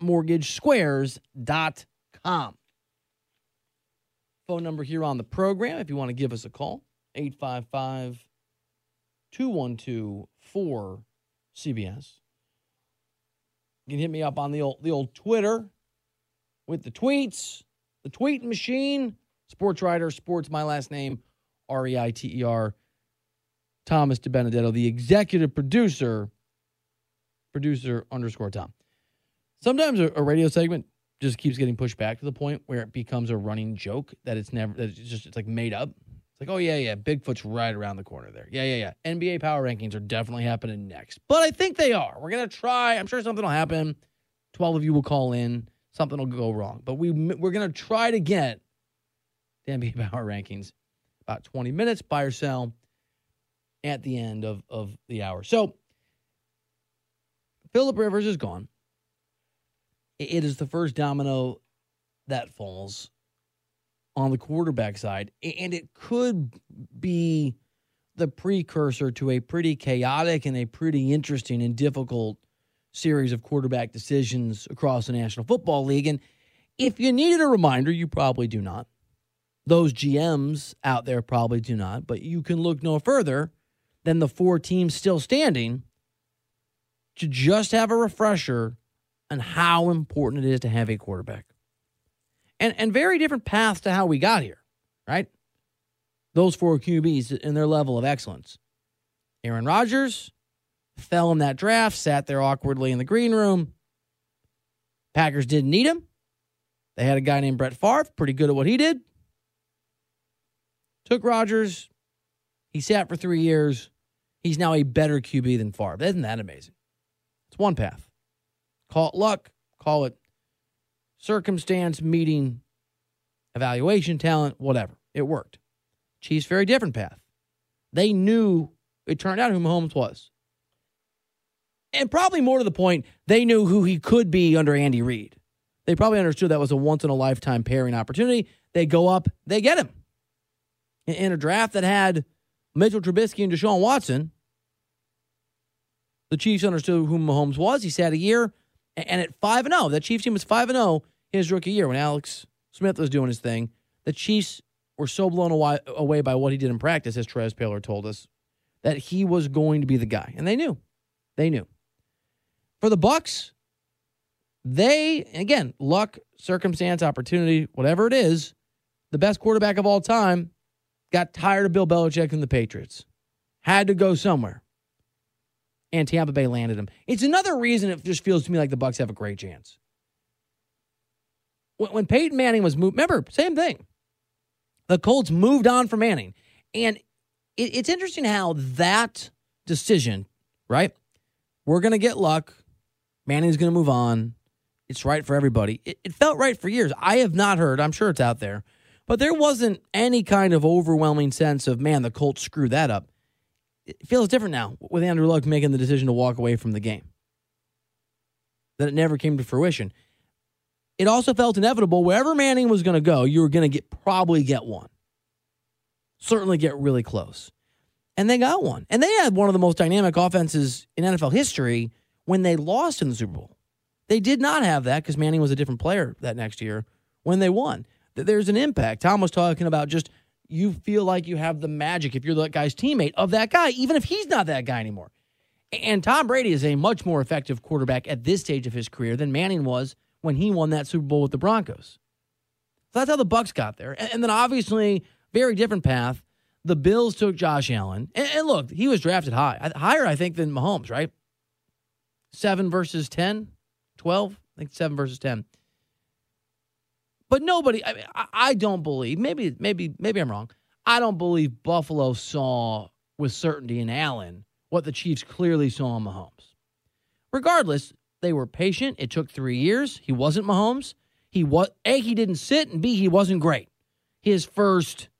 rocketmortgagesquares.com. Phone number here on the program if you want to give us a call, 855-212-4CBS. You can hit me up on the old Twitter with the tweets, the tweet machine, Sports Writer, Sports, my last name, REITER, Thomas DiBenedetto, the executive producer _Tom. Sometimes a radio segment just keeps getting pushed back to the point where it becomes a running joke that it's like made up. It's like, oh yeah, Bigfoot's right around the corner there. Yeah. NBA power rankings are definitely happening next. But I think they are. We're going to try. I'm sure something will happen. 12 of you will call in. Something will go wrong. But we're going to try to get the NBA power rankings about 20 minutes, buy or sell, at the end of the hour. So, Phillip Rivers is gone. It is the first domino that falls on the quarterback side, and it could be the precursor to a pretty chaotic and a pretty interesting and difficult series of quarterback decisions across the National Football League. And if you needed a reminder, you probably do not. Those GMs out there probably do not, but you can look no further than the 4 teams still standing to just have a refresher on how important it is to have a quarterback. And very different paths to how we got here, right? those 4 QBs in their level of excellence. Aaron Rodgers fell in that draft, sat there awkwardly in the green room. Packers didn't need him. They had a guy named Brett Favre, pretty good at what he did. Took Rodgers. He sat for 3 years. He's now a better QB than Favre. Isn't that amazing? It's one path. Call it luck. Call it circumstance, meeting, evaluation, talent, whatever. It worked. Chiefs, very different path. They knew, it turned out, who Mahomes was. And probably more to the point, they knew who he could be under Andy Reid. They probably understood that was a once-in-a-lifetime pairing opportunity. They go up, they get him. In a draft that had Mitchell Trubisky and Deshaun Watson, the Chiefs understood who Mahomes was. He sat a year, and at 5-0, that Chiefs team was 5-0 his rookie year when Alex Smith was doing his thing. The Chiefs were so blown away by what he did in practice, as Trez Paylor told us, that he was going to be the guy. And they knew. They knew. For the Bucs, they, again, luck, circumstance, opportunity, whatever it is, the best quarterback of all time got tired of Bill Belichick and the Patriots. Had to go somewhere. And Tampa Bay landed him. It's another reason it just feels to me like the Bucs have a great chance. When Peyton Manning was moved, remember, same thing. The Colts moved on from Manning. And it's interesting how that decision, right? We're going to get luck. Manning's going to move on. It's right for everybody. It felt right for years. I have not heard, I'm sure it's out there, but there wasn't any kind of overwhelming sense of, man, the Colts screwed that up. It feels different now with Andrew Luck making the decision to walk away from the game. That it never came to fruition. It also felt inevitable. Wherever Manning was going to go, you were going to probably get one. Certainly get really close. And they got one. And they had one of the most dynamic offenses in NFL history when they lost in the Super Bowl. They did not have that because Manning was a different player that next year when they won. There's an impact. Tom was talking about just you feel like you have the magic if you're that guy's teammate of that guy, even if he's not that guy anymore. And Tom Brady is a much more effective quarterback at this stage of his career than Manning was when he won that Super Bowl with the Broncos. So that's how the Bucs got there. And then obviously, very different path. The Bills took Josh Allen. And look, he was drafted higher, I think, than Mahomes, right? 7 versus 10, 12, I think 7 versus 10. But nobody, I don't believe, maybe I'm wrong. I don't believe Buffalo saw with certainty in Allen what the Chiefs clearly saw in Mahomes. Regardless, they were patient. It took 3 years. He wasn't Mahomes. He didn't sit, and B, he wasn't great. His first,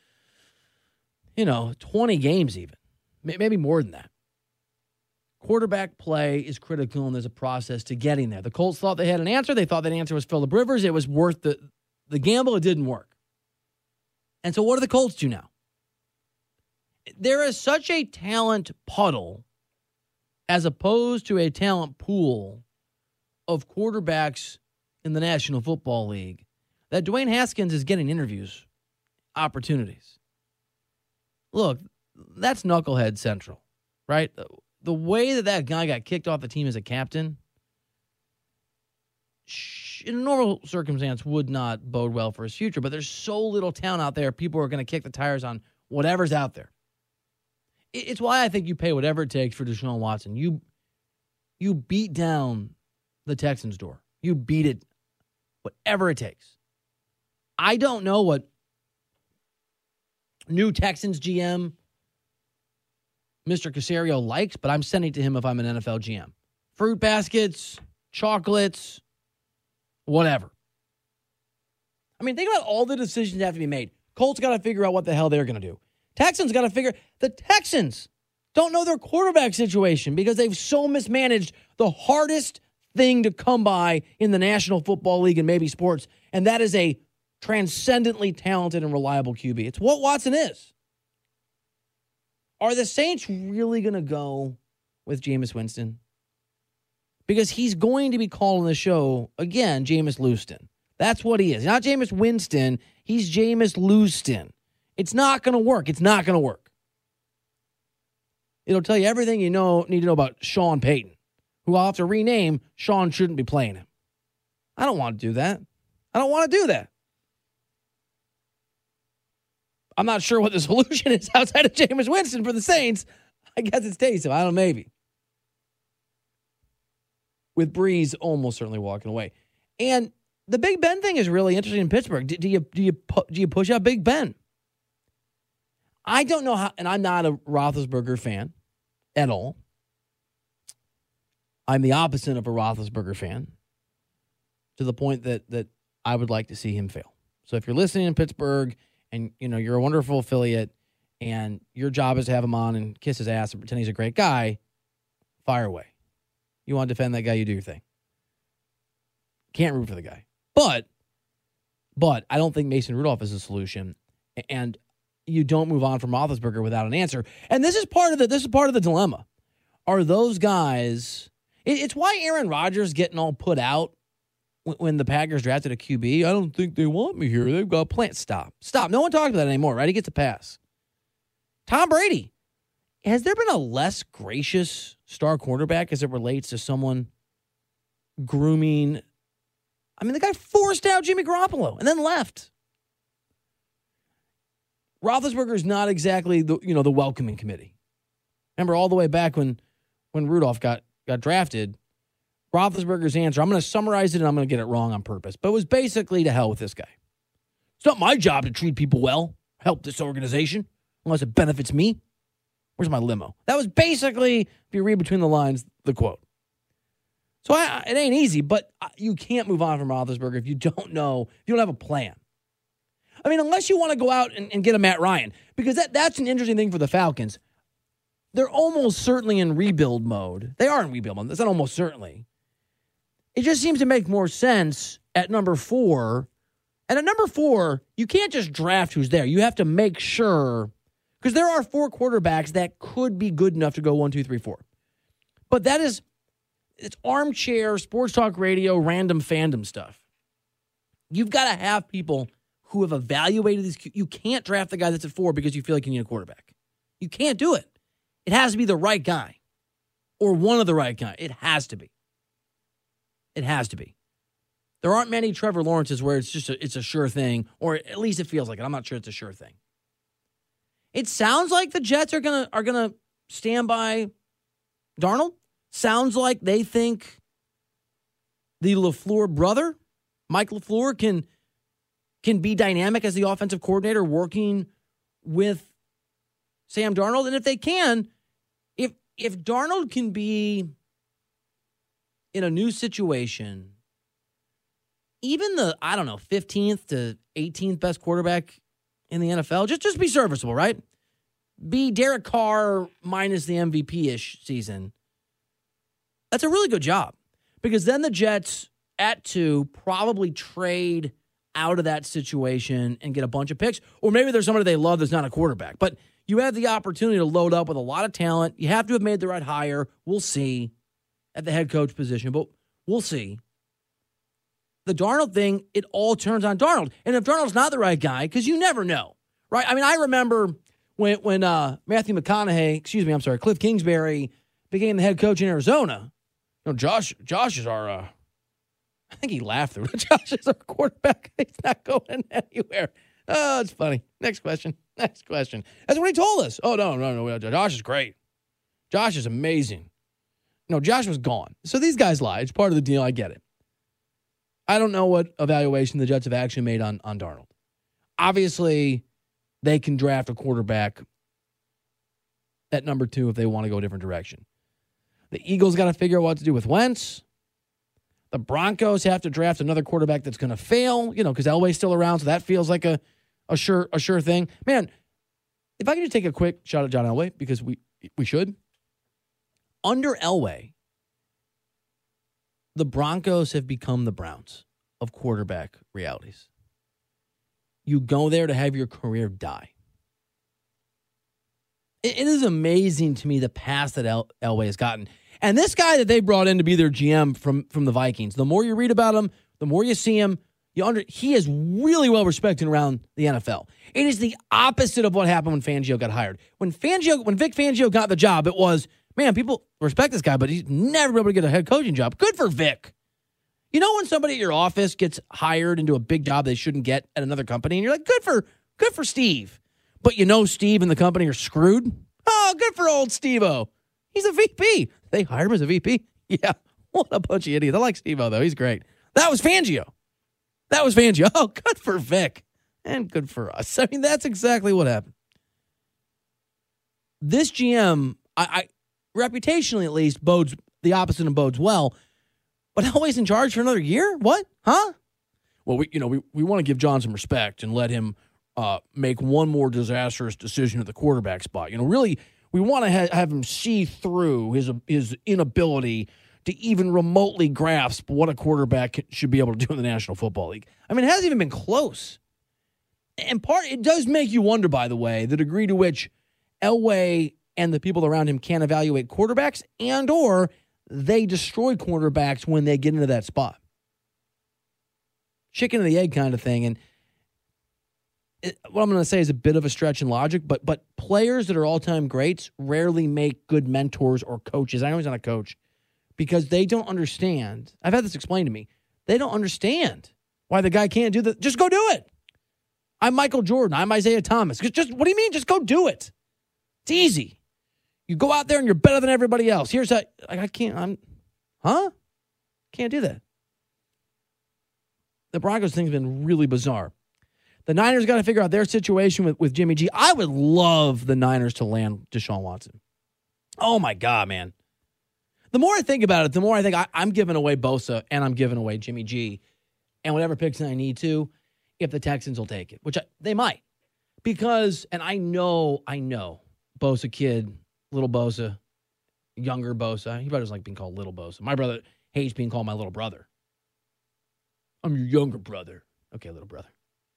20 games even, maybe more than that. Quarterback play is critical, and there's a process to getting there. The Colts thought they had an answer. They thought that answer was Phillip Rivers. It was worth the gamble. It didn't work. And so what do the Colts do now? There is such a talent puddle as opposed to a talent pool of quarterbacks in the National Football League that Dwayne Haskins is getting interviews, opportunities. Look, that's knucklehead central, right? The way that guy got kicked off the team as a captain, in a normal circumstance, would not bode well for his future. But there's so little talent out there, people are going to kick the tires on whatever's out there. It's why I think you pay whatever it takes for Deshaun Watson. You beat down the Texans' door. You beat it, whatever it takes. I don't know what new Texans GM Mr. Caserio likes, but I'm sending to him if I'm an NFL GM. Fruit baskets, chocolates, whatever. I mean, think about all the decisions that have to be made. Colts got to figure out what the hell they're going to do. Texans got to figure. The Texans don't know their quarterback situation because they've so mismanaged the hardest thing to come by in the National Football League and maybe sports, and that is a transcendently talented and reliable QB. It's what Watson is. Are the Saints really going to go with Jameis Winston? Because he's going to be calling the show, again, Jameis Louston. That's what he is. Not Jameis Winston. He's Jameis Louston. It's not going to work. It's not going to work. It'll tell you everything you need to know about Sean Payton, who I'll have to rename Sean shouldn't be playing him. I don't want to do that. I don't want to do that. I'm not sure what the solution is outside of Jameis Winston for the Saints. I guess it's Taysom. I don't know, maybe. With Breeze almost certainly walking away. And the Big Ben thing is really interesting in Pittsburgh. Do you push out Big Ben? I don't know how, and I'm not a Roethlisberger fan at all. I'm the opposite of a Roethlisberger fan to the point that I would like to see him fail. So if you're listening in Pittsburgh and you're a wonderful affiliate and your job is to have him on and kiss his ass and pretend he's a great guy, fire away. You want to defend that guy, you do your thing. Can't root for the guy. But I don't think Mason Rudolph is a solution. And you don't move on from Roethlisberger without an answer. And this is part of the dilemma. Are those guys? It's why Aaron Rodgers getting all put out when the Packers drafted a QB. I don't think they want me here. They've got plans. Stop. No one talks about that anymore, right? He gets a pass. Tom Brady. Has there been a less gracious star quarterback as it relates to someone grooming? I mean, the guy forced out Jimmy Garoppolo and then left. Roethlisberger is not exactly the welcoming committee. Remember all the way back when Rudolph got drafted, Roethlisberger's answer, I'm going to summarize it and I'm going to get it wrong on purpose, but it was basically to hell with this guy. It's not my job to treat people well, help this organization, unless it benefits me. Where's my limo? That was basically, if you read between the lines, the quote. So it ain't easy, but you can't move on from Roethlisberger if you don't have a plan. I mean, unless you want to go out and get a Matt Ryan, because that's an interesting thing for the Falcons. They're almost certainly in rebuild mode. They are in rebuild mode. That's not almost certainly. It just seems to make more sense at number 4. And at number 4, you can't just draft who's there. You have to make sure, because there are 4 quarterbacks that could be good enough to go 1, 2, 3, 4. But it's armchair, sports talk radio, random fandom stuff. You've got to have people who have evaluated these. You can't draft the guy that's at 4 because you feel like you need a quarterback. You can't do it. It has to be the right guy or one of the right guys. It has to be. It has to be. There aren't many Trevor Lawrences where it's a sure thing, or at least it feels like it. I'm not sure it's a sure thing. It sounds like the Jets are gonna stand by Darnold. Sounds like they think the LaFleur brother, Mike LaFleur, can be dynamic as the offensive coordinator working with Sam Darnold. And if they can, if Darnold can be in a new situation, even the, 15th to 18th best quarterback in the NFL, just be serviceable, right? Be Derek Carr minus the MVP-ish season. That's a really good job, because then the Jets at 2 probably trade out of that situation and get a bunch of picks. Or maybe there's somebody they love that's not a quarterback. But you have the opportunity to load up with a lot of talent. You have to have made the right hire. We'll see at the head coach position, but we'll see. The Darnold thing, it all turns on Darnold. And if Darnold's not the right guy, because you never know, right? I mean, I remember when Cliff Kingsbury became the head coach in Arizona. Josh is our, I think he laughed through it. Josh is our quarterback. He's not going anywhere. Oh, it's funny. Next question. That's what he told us. Oh, no. Josh is great. Josh is amazing. No, Josh was gone. So these guys lie. It's part of the deal. I get it. I don't know what evaluation the Jets have actually made on Darnold. Obviously, they can draft a quarterback at number 2 if they want to go a different direction. The Eagles got to figure out what to do with Wentz. The Broncos have to draft another quarterback that's going to fail, because Elway's still around, so that feels like a sure thing. Man, if I can just take a quick shot at John Elway, because we should. Under Elway, the Broncos have become the Browns of quarterback realities. You go there to have your career die. It is amazing to me the pass that Elway has gotten. And this guy that they brought in to be their GM from the Vikings, the more you read about him, the more you see him, he is really well respected around the NFL. It is the opposite of what happened when Fangio got hired. When Vic Fangio got the job, it was, man, people respect this guy, but he's never been able to get a head coaching job. Good for Vic. You know when somebody at your office gets hired into a big job they shouldn't get at another company, and you're like, good for Steve. but Steve and the company are screwed? Oh, good for old Steve-O. He's a VP. They hired him as a VP? Yeah, what a bunch of idiots. I like Steve-O, though. He's great. That was Fangio. Oh, good for Vic. And good for us. I mean, that's exactly what happened. This GM, I reputationally at least, bodes the opposite and bodes well. But Elway's in charge for another year? What? Huh? Well, we want to give John some respect and let him make one more disastrous decision at the quarterback spot. Really, we want to have him see through his inability to even remotely grasp what a quarterback should be able to do in the National Football League. I mean, it hasn't even been close. And it does make you wonder, by the way, the degree to which Elway and the people around him can't evaluate quarterbacks and or they destroy quarterbacks when they get into that spot. Chicken and the egg kind of thing. And what I'm going to say is a bit of a stretch in logic, but players that are all-time greats rarely make good mentors or coaches. I know he's not a coach because they don't understand. I've had this explained to me. They don't understand why the guy can't do that. Just go do it. I'm Michael Jordan. I'm Isaiah Thomas. Just what do you mean? Just go do it. It's easy. You go out there and you're better than everybody else. Here's how I can't. Can't do that. The Broncos thing's been really bizarre. The Niners got to figure out their situation with Jimmy G. I would love the Niners to land Deshaun Watson. Oh, my God, man. The more I think about it, the more I think I'm giving away Bosa and I'm giving away Jimmy G and whatever picks I need to if the Texans will take it, which they might. Because, and I know, Bosa kid, little Bosa, younger Bosa. He probably doesn't like being called little Bosa. My brother hates being called my little brother. I'm your younger brother. Okay, little brother.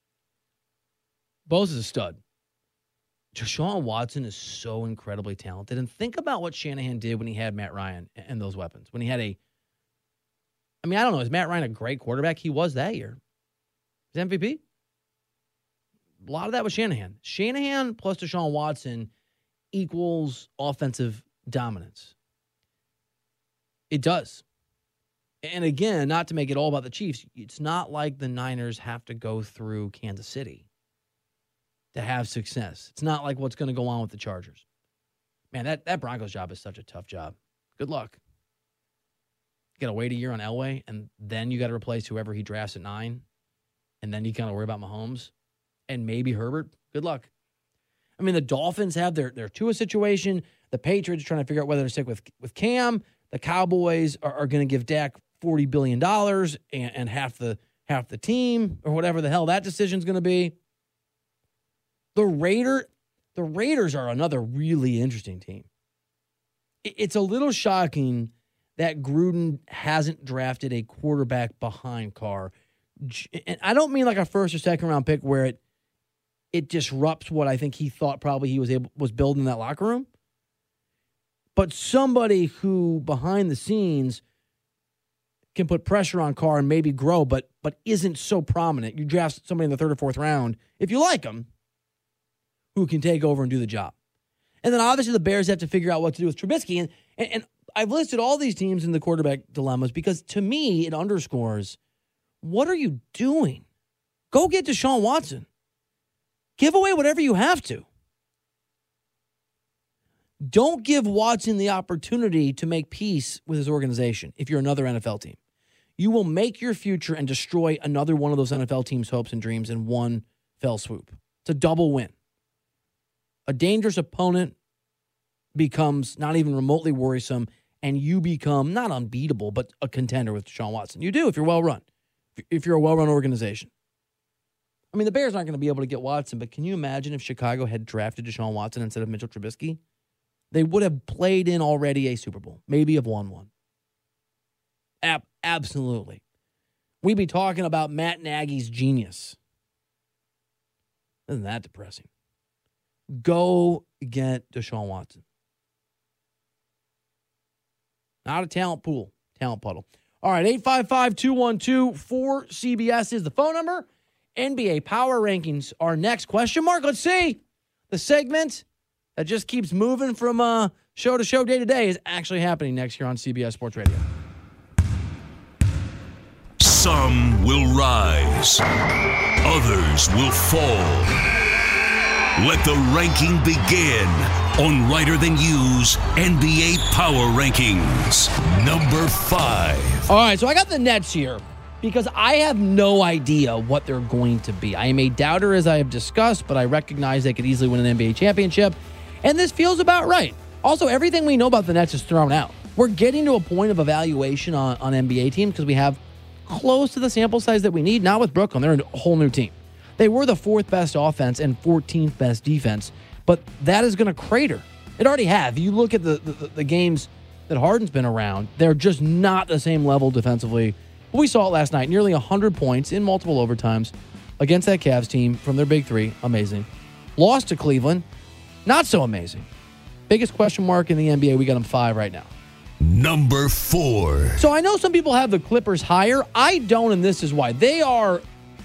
Bosa's a stud. Deshaun Watson is so incredibly talented. And think about what Shanahan did when he had Matt Ryan and those weapons. When he had I don't know, is Matt Ryan a great quarterback? He was that year. His MVP? A lot of that was Shanahan. Shanahan plus Deshaun Watson equals offensive dominance. It does. And again, not to make it all about the Chiefs, it's not like the Niners have to go through Kansas City to have success. It's not like what's going to go on with the Chargers. Man, that Broncos job is such a tough job. Good luck. You got to wait a year on Elway, and then you got to replace whoever he drafts at 9, and then you kind of worry about Mahomes and maybe Herbert. Good luck. I mean, the Dolphins have their Tua situation. The Patriots are trying to figure out whether to stick with Cam. The Cowboys are going to give Dak $40 billion and half the team or whatever the hell that decision's going to be. The Raiders are another really interesting team. It's a little shocking that Gruden hasn't drafted a quarterback behind Carr. And I don't mean like a first or second round pick where it disrupts what I think he thought probably he was building in that locker room. But somebody who behind the scenes can put pressure on Carr and maybe grow, but isn't so prominent. You draft somebody in the third or fourth round, if you like them, who can take over and do the job. And then obviously the Bears have to figure out what to do with Trubisky. And I've listed all these teams in the quarterback dilemmas because to me it underscores, what are you doing? Go get Deshaun Watson. Give away whatever you have to. Don't give Watson the opportunity to make peace with his organization if you're another NFL team. You will make your future and destroy another one of those NFL teams' hopes and dreams in one fell swoop. It's a double win. A dangerous opponent becomes not even remotely worrisome, and you become not unbeatable, but a contender with Deshaun Watson. You do if you're well-run, if you're a well-run organization. I mean, the Bears aren't going to be able to get Watson, but can you imagine if Chicago had drafted Deshaun Watson instead of Mitchell Trubisky? They would have played in already a Super Bowl, maybe have won one. Absolutely. We'd be talking about Matt Nagy's genius. Isn't that depressing? Go get Deshaun Watson. Not a talent pool, talent puddle. All right, 855-212-4CBS is the phone number. NBA Power Rankings are next. Question mark. Let's see. The segment that just keeps moving from show to show, day to day, is actually happening next here on CBS Sports Radio. Some will rise, others will fall. Let the ranking begin on Writer Than You's NBA Power Rankings. Number 5. All right, so I got the Nets here because I have no idea what they're going to be. I am a doubter, as I have discussed, but I recognize they could easily win an NBA championship, and this feels about right. Also, everything we know about the Nets is thrown out. We're getting to a point of evaluation on NBA teams because we have close to the sample size that we need. Not with Brooklyn. They're a whole new team. They were the 4th best offense and 14th best defense, but that is going to crater. It already have. You look at the games that Harden's been around, they're just not the same level defensively. We saw it last night. Nearly 100 points in multiple overtimes against that Cavs team from their big three. Amazing. Lost to Cleveland. Not so amazing. Biggest question mark in the NBA. We got them 5 right now. Number 4. So I know some people have the Clippers higher. I don't, and this is why. They are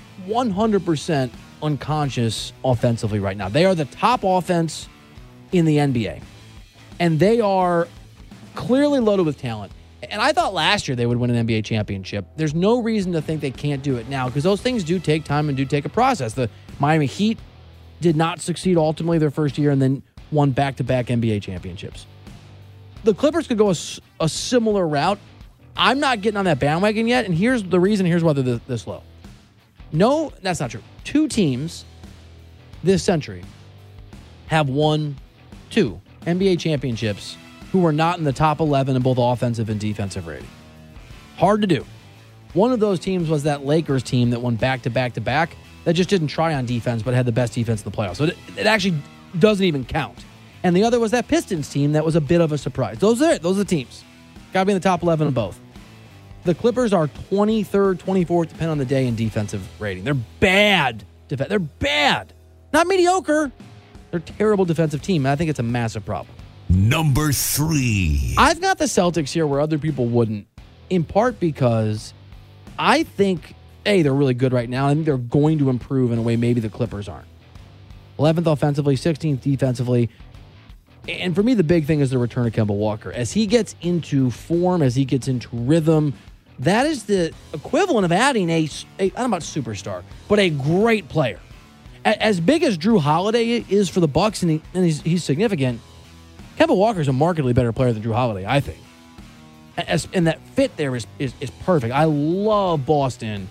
100% unconscious offensively right now. They are the top offense in the NBA. And they are clearly loaded with talent. And I thought last year they would win an NBA championship. There's no reason to think they can't do it now because those things do take time and do take a process. The Miami Heat did not succeed ultimately their first year and then won back-to-back NBA championships. The Clippers could go a similar route. I'm not getting on that bandwagon yet, and here's the reason. Here's why they're this low. No, that's not true. 2 teams this century have won 2 NBA championships who were not in the top 11 in both offensive and defensive rating. Hard to do. One of those teams was that Lakers team that won back-to-back-to-back that just didn't try on defense but had the best defense in the playoffs. So it actually doesn't even count. And the other was that Pistons team that was a bit of a surprise. Those are it. Those are the teams. Got to be in the top 11 of both. The Clippers are 23rd, 24th, depending on the day, in defensive rating. They're bad. They're bad. Not mediocre. They're a terrible defensive team. And I think it's a massive problem. Number 3. I've got the Celtics here where other people wouldn't, in part because I think, A, they're really good right now. I think they're going to improve in a way maybe the Clippers aren't. 11th offensively, 16th defensively. And for me, the big thing is the return of Kemba Walker. As he gets into form, as he gets into rhythm, that is the equivalent of adding a I don't know about superstar, but a great player. As big as Drew Holiday is for the Bucks, and he's significant, Kemba Walker is a markedly better player than Drew Holiday, I think. And that fit there is perfect. I love Boston.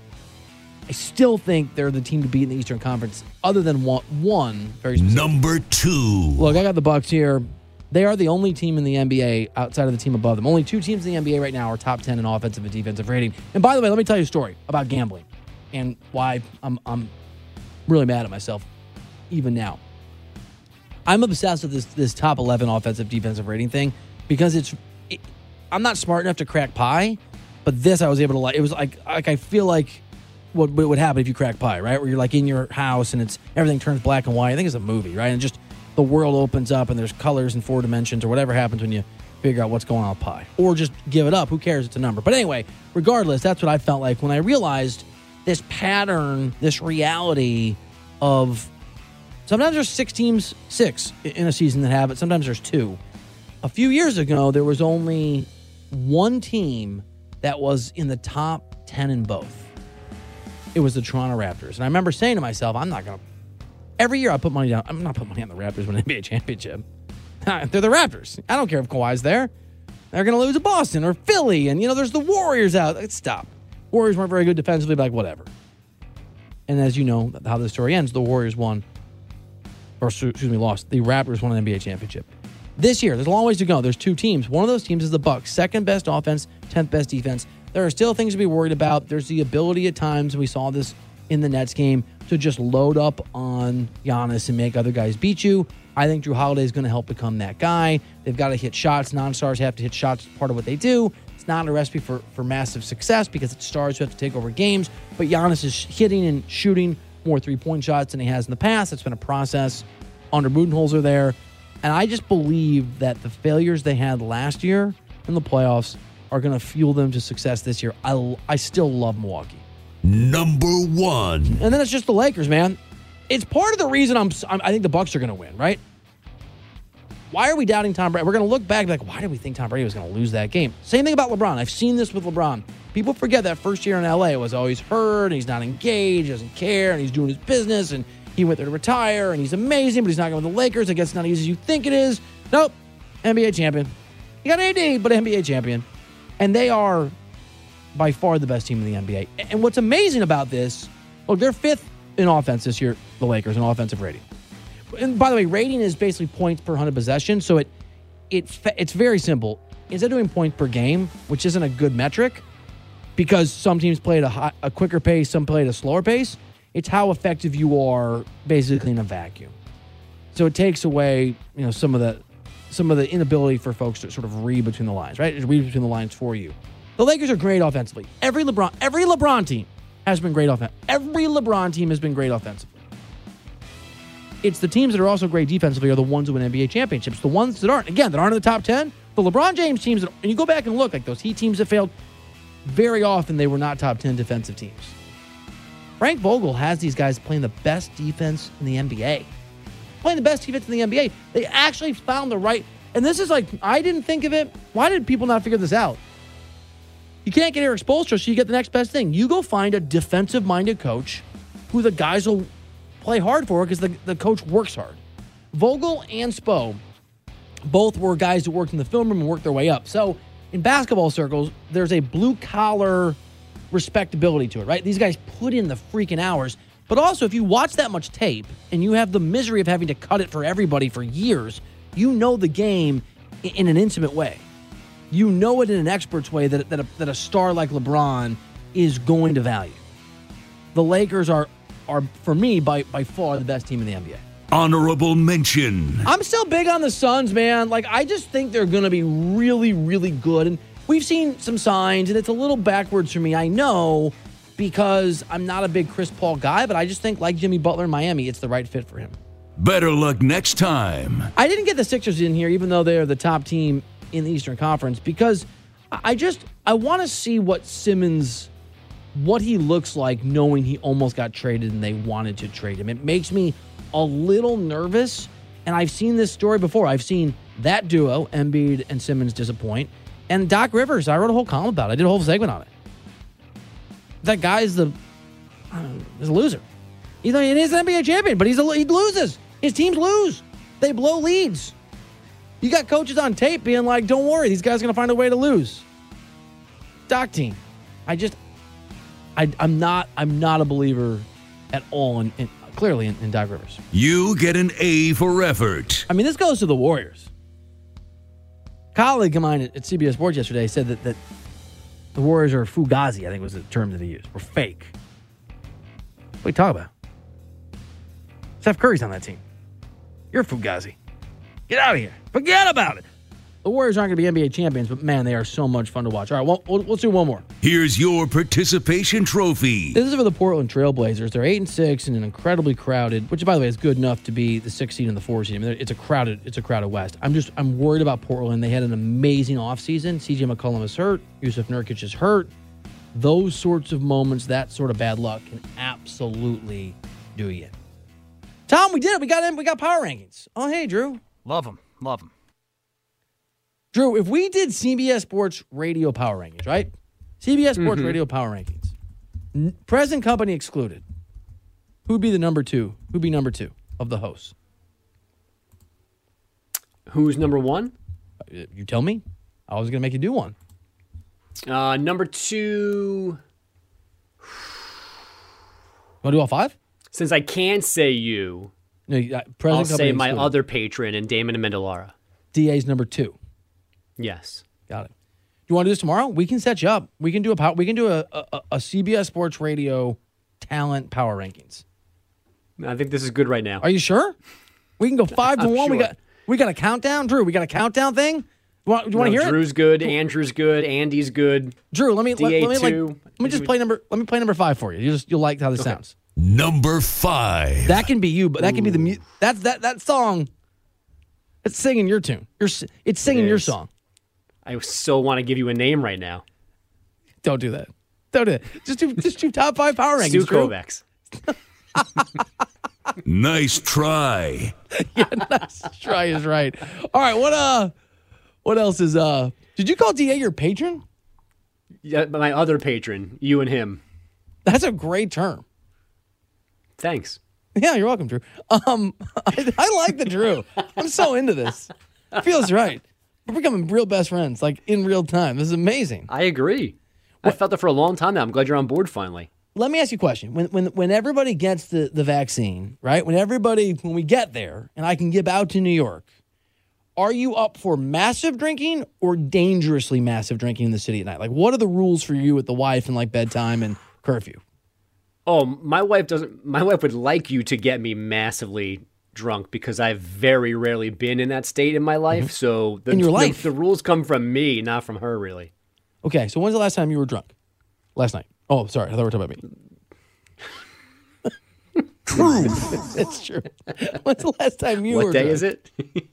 I still think they're the team to beat in the Eastern Conference, other than one very specific. Number 2. Look, I got the Bucks here. They are the only team in the NBA outside of the team above them. Only 2 teams in the NBA right now are top 10 in offensive and defensive rating. And by the way, let me tell you a story about gambling and why I'm really mad at myself even now. I'm obsessed with this top 11 offensive defensive rating thing because I'm not smart enough to crack pie, but this I was able to like. It was like I feel like what would happen if you crack pie, right? Where you're like in your house and everything turns black and white. I think it's a movie, right? And just the world opens up and there's colors in 4 dimensions or whatever happens when you figure out what's going on with pie. Or just give it up. Who cares? It's a number. But anyway, regardless, that's what I felt like when I realized this pattern, this reality of sometimes there's 6 teams, 6 in a season that have it. Sometimes there's 2. A few years ago, there was only 1 team that was in the top 10 in both. It was the Toronto Raptors. And I remember saying to myself, every year I put money down. I'm not putting money on the Raptors win an NBA championship. They're the Raptors. I don't care if Kawhi's there. They're going to lose to Boston or Philly. And, there's the Warriors out. Stop. Warriors weren't very good defensively, but whatever. And as you know how the story ends, the Warriors lost. The Raptors won an NBA championship. This year, there's a long ways to go. There's 2 teams. One of those teams is the Bucks. 2nd best offense, 10th best defense. There are still things to be worried about. There's the ability at times, and we saw this in the Nets game, to just load up on Giannis and make other guys beat you. I think Drew Holiday is going to help become that guy. They've got to hit shots. Non-stars have to hit shots. Part of what they do. It's not a recipe for massive success because it's stars who have to take over games. But Giannis is hitting and shooting more 3-point shots than he has in the past. It's been a process under Budenholzer there. And I just believe that the failures they had last year in the playoffs are going to fuel them to success this year. I still love Milwaukee. Number 1. And then it's just the Lakers, man. It's part of the reason I think the Bucks are going to win, right? Why are we doubting Tom Brady? We're going to look back like, why did we think Tom Brady was going to lose that game? Same thing about LeBron. I've seen this with LeBron. People forget that first year in LA was always hurt, and he's not engaged, doesn't care, and he's doing his business, and he went there to retire, and he's amazing, but he's not going with the Lakers. I guess it's not as easy as you think it is. Nope. NBA champion. He got AD, but NBA champion. And they are by far the best team in the NBA. And what's amazing about this, look, they're 5th in offense this year, the Lakers, in offensive rating. And by the way, rating is basically points per 100 possession, so it's very simple. Instead of doing points per game, which isn't a good metric, because some teams play at a quicker pace, some play at a slower pace, it's how effective you are basically in a vacuum. So it takes away, some of the inability for folks to sort of read between the lines, right? Read between the lines for you. The Lakers are great offensively. Every LeBron team has been great offensively. Every LeBron team has been great offensively. It's the teams that are also great defensively are the ones who win NBA championships. The ones that aren't, again, that aren't in the top 10, the LeBron James teams, and you go back and look, like those Heat teams that failed, very often they were not top 10 defensive teams. Frank Vogel has these guys playing the best defense in the NBA. Playing the best defense in the NBA. They actually found the right, and this is like, I didn't think of it. Why did people not figure this out? You can't get Eric Spoelstra, so you get the next best thing. You go find a defensive-minded coach who the guys will play hard for because the coach works hard. Vogel and Spo both were guys that worked in the film room and worked their way up. So in basketball circles, there's a blue-collar respectability to it, right? These guys put in the freaking hours. But also, if you watch that much tape and you have the misery of having to cut it for everybody for years, you know the game in an intimate way. You know it in an expert's way that a star like LeBron is going to value. The Lakers are for me, by far the best team in the NBA. Honorable mention. I'm still big on the Suns, man. Like, I just think they're going to be really, really good. And we've seen some signs, and it's a little backwards for me, I know, because I'm not a big Chris Paul guy, but I just think, like Jimmy Butler in Miami, it's the right fit for him. Better luck next time. I didn't get the Sixers in here, even though they're the top team in the Eastern Conference, because I want to see what he looks like knowing he almost got traded and they wanted to trade him. It makes me a little nervous, and I've seen this story before. I've seen that duo, Embiid and Simmons, disappoint. And Doc Rivers, I wrote a whole column about it. I did a whole segment on it. That guy's a loser. He's an NBA champion, but he loses. His teams lose. They blow leads. You got coaches on tape being like, don't worry, these guys are going to find a way to lose. Doc team. I'm not a believer at all clearly in Doc Rivers. You get an A for effort. I mean, this goes to the Warriors. A colleague of mine at CBS Sports yesterday said that the Warriors are fugazi, I think was the term that he used, or fake. What are you talking about? Steph Curry's on that team. You're fugazi. Get out of here. Forget about it. The Warriors aren't going to be NBA champions, but man, they are so much fun to watch. All right, let's do one more. Here's your participation trophy. This is for the Portland Trailblazers. They're 8-6 in an incredibly crowded, which by the way is good enough to be the 6th seed and the 4th seed. I mean, it's a crowded West. I'm worried about Portland. They had an amazing offseason. CJ McCollum is hurt. Yusuf Nurkic is hurt. Those sorts of moments, that sort of bad luck can absolutely do you in. Tom, we did it. We got in. We got power rankings. Oh, hey, Drew. Love them. Drew, if we did CBS Sports Radio Power Rankings, right? CBS Sports Radio Power Rankings, present company excluded, who'd be the number two? Who'd be number two of the hosts? Who's number one? You tell me. I was going to make you do one. Number two. Want to do all five? Since I can't say you, I'll say my other patron and Damon Amendolara. DA's number two. Yes. Got it. Do you want to do this tomorrow? We can set you up. We can do a CBS Sports Radio talent power rankings. I think this is good right now. Are you sure? We can go 5-1. Sure. We got a countdown, Drew. We got a countdown thing. Do you want to hear Drew's it? good. Andrew's good. Andy's good. Drew, let me just play number 5 for you. You'll like how this sounds. Number 5. That can be you, but that can be the that song. It's singing your tune. It's singing your song. I so want to give you a name right now. Don't do that. Just do top 5 power rankings. Stu Kovacs. Nice try. Yeah, nice try is right. All right, what else is did you call DA your patron? Yeah, my other patron, you and him. That's a great term. Thanks. Yeah, you're welcome, Drew. I like the Drew. I'm so into this. Feels right. We're becoming real best friends, like in real time. This is amazing. I agree. I felt that for a long time now. I'm glad you're on board finally. Let me ask you a question. When everybody gets the vaccine, right? When we get there and I can get out to New York, are you up for massive drinking or dangerously massive drinking in the city at night? Like, what are the rules for you with the wife and like bedtime and curfew? Oh, my wife would like you to get me massively drunk because I've very rarely been in that state in my life. So the rules come from me, not from her, really. Okay, so when's the last time you were drunk? Last night. Oh, sorry, I thought we were talking about me. True. It's true. When's the last time you were What day drunk? is it?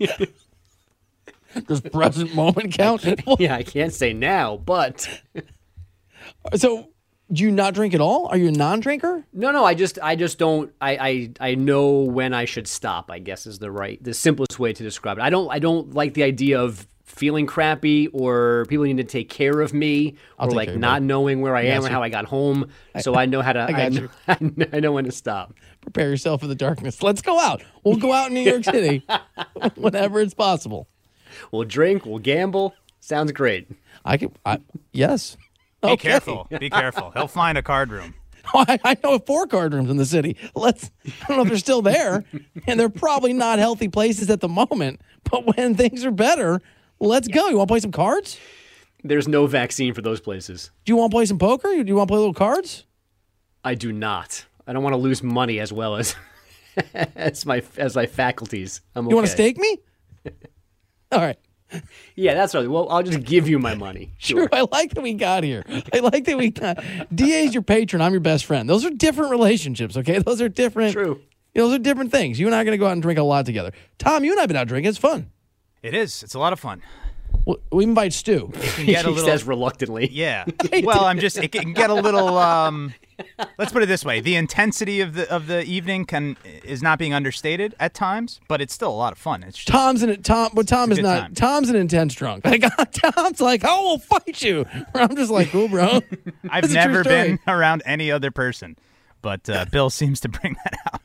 Does present moment count? Yeah, I can't say now, but... So... Do you not drink at all? Are you a non-drinker? No. I just don't. I know when I should stop, I guess is the simplest way to describe it. I don't like the idea of feeling crappy or people need to take care of me or like not knowing where I am or how I got home. So I know how to. I know when to stop. Prepare yourself for the darkness. Let's go out. We'll go out in New York City whenever it's possible. We'll drink. We'll gamble. Sounds great. Yes. Be careful. Be careful. He'll find a card room. Oh, I know of 4 card rooms in the city. I don't know if they're still there, and they're probably not healthy places at the moment. But when things are better, let's go. You want to play some cards? There's no vaccine for those places. Do you want to play some poker? Do you want to play little cards? I do not. I don't want to lose money as well as as my faculties. I'm okay. You want to stake me? All right. Yeah, that's right. Well, I'll just give you my money. Sure. I like that we got here. I like that we got. DA's your patron. I'm your best friend. Those are different relationships, okay? Those are different. True. Those are different things. You and I are going to go out and drink a lot together. Tom, you and I have been out drinking. It's fun. It is. It's a lot of fun. We invite Stu. He says reluctantly. Yeah. Well, it can get a little. Let's put it this way: the intensity of the evening is not being understated at times, but it's still a lot of fun. It's just, Tom's an intense drunk. Like Tom's like, "Oh, we'll fight you." I'm just like, "Cool, bro." I've never been around any other person, but Bill seems to bring that out.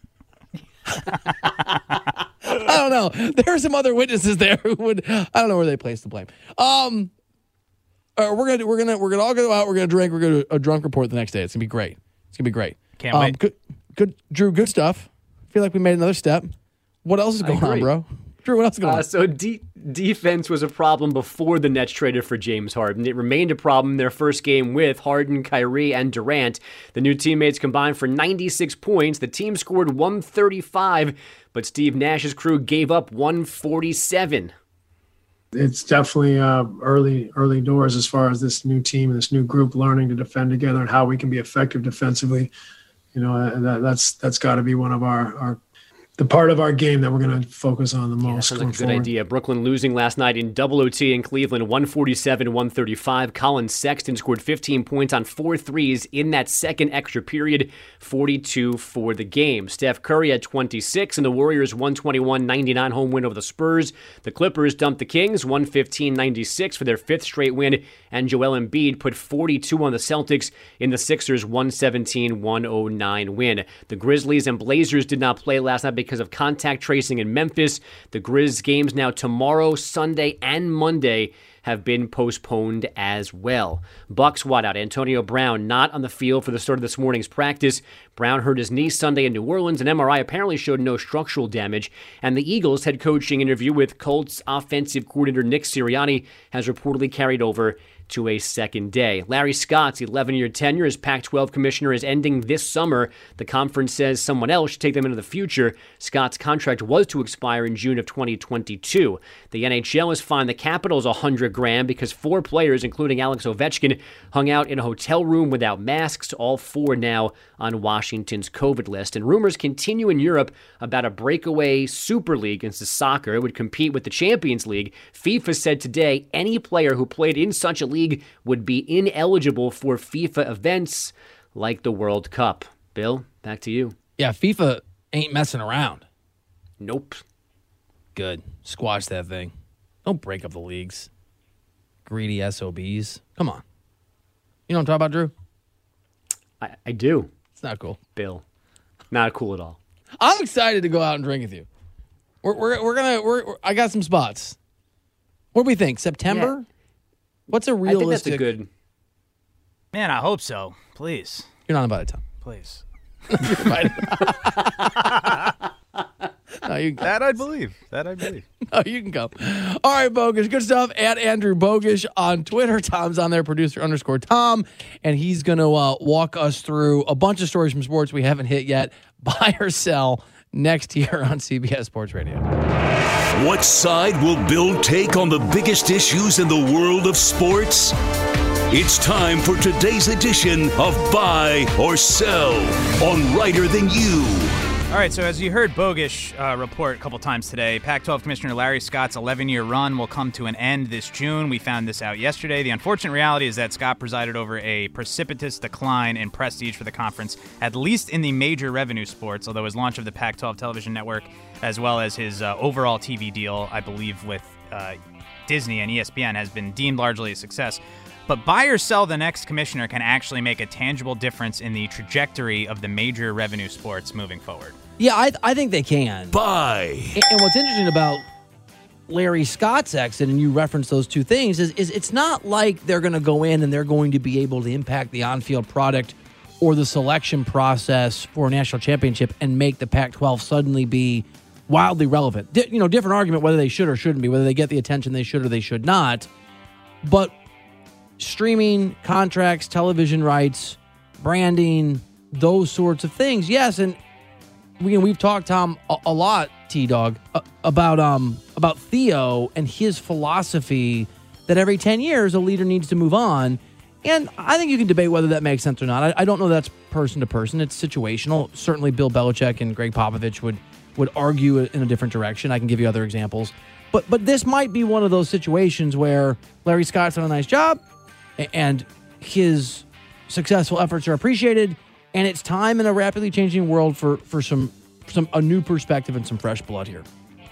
I don't know. There are some other witnesses there who would. I don't know where they place the blame. We're gonna all go out. We're gonna drink. We're gonna do a drunk report the next day. It's gonna be great. It's gonna be great. Can't wait. Good, Drew. Good stuff. I feel like we made another step. What else is going on, bro? Drew, what else is going on? So defense was a problem before the Nets traded for James Harden. It remained a problem in their first game with Harden, Kyrie, and Durant. The new teammates combined for 96 points. The team scored 135, but Steve Nash's crew gave up 147. It's definitely early doors as far as this new team and this new group learning to defend together and how we can be effective defensively. You know, that's got to be one of the part of our game that we're going to focus on the most. Sounds like a good idea. Brooklyn losing last night in double OT in Cleveland, 147-135. Colin Sexton scored 15 points on 4 threes in that second extra period, 42 for the game. Steph Curry had 26, and the Warriors' 121-99 home win over the Spurs. The Clippers dumped the Kings, 115-96 for their 5th straight win, and Joel Embiid put 42 on the Celtics in the Sixers' 117-109 win. The Grizzlies and Blazers did not play last night because of contact tracing in Memphis. The Grizz games now tomorrow, Sunday, and Monday have been postponed as well. Bucks wideout Antonio Brown not on the field for the start of this morning's practice. Brown hurt his knee Sunday in New Orleans. An MRI apparently showed no structural damage. And the Eagles' head coaching interview with Colts offensive coordinator Nick Sirianni has reportedly carried over to a second day. Larry Scott's 11-year tenure as Pac-12 commissioner is ending this summer. The conference says someone else should take them into the future. Scott's contract was to expire in June of 2022. The NHL has fined the Capitals $100,000 because 4 players, including Alex Ovechkin, hung out in a hotel room without masks. All 4 now on Washington's COVID list. And rumors continue in Europe about a breakaway Super League into soccer. It would compete with the Champions League. FIFA said today any player who played in such a league would be ineligible for FIFA events like the World Cup. Bill, back to you. Yeah, FIFA ain't messing around. Nope. Good. Squash that thing. Don't break up the leagues. Greedy SOBs. Come on. You know what I'm talking about, Drew? I do. It's not cool. Bill, not cool at all. I'm excited to go out and drink with you. I got some spots. What do we think? September? Yeah. What's a realistic? I think that's a good. Man, I hope so. Please. You're not invited, Tom. Please. You're invited. No, you can That I believe. No, you can come. All right, Bogusch. Good stuff. At Andrew Bogusch on Twitter. Tom's on there, producer_Tom. And he's going to walk us through a bunch of stories from sports we haven't hit yet. Buy or sell next year on CBS Sports Radio. What side will Bill take on the biggest issues in the world of sports? It's time for today's edition of Buy or Sell on Writer Than You. All right, so as you heard Bogusch report a couple times today, Pac-12 Commissioner Larry Scott's 11-year run will come to an end this June. We found this out yesterday. The unfortunate reality is that Scott presided over a precipitous decline in prestige for the conference, at least in the major revenue sports, although his launch of the Pac-12 television network, as well as his overall TV deal, I believe, with Disney and ESPN, has been deemed largely a success. But buy or sell the next commissioner can actually make a tangible difference in the trajectory of the major revenue sports moving forward. Yeah, I think they can. Buy. And what's interesting about Larry Scott's exit, and you referenced those two things, is it's not like they're going to go in and they're going to be able to impact the on-field product or the selection process for a national championship and make the Pac-12 suddenly be wildly relevant. Different argument whether they should or shouldn't be, whether they get the attention they should or they should not. But streaming, contracts, television rights, branding, those sorts of things, yes, and we've talked, Tom, a lot, T-Dog, about Theo and his philosophy that every 10 years a leader needs to move on. And I think you can debate whether that makes sense or not. I don't know that's person to person. It's situational. Certainly Bill Belichick and Greg Popovich would argue in a different direction. I can give you other examples. But this might be one of those situations where Larry Scott's done a nice job and his successful efforts are appreciated, and it's time in a rapidly changing world for a new perspective and some fresh blood here.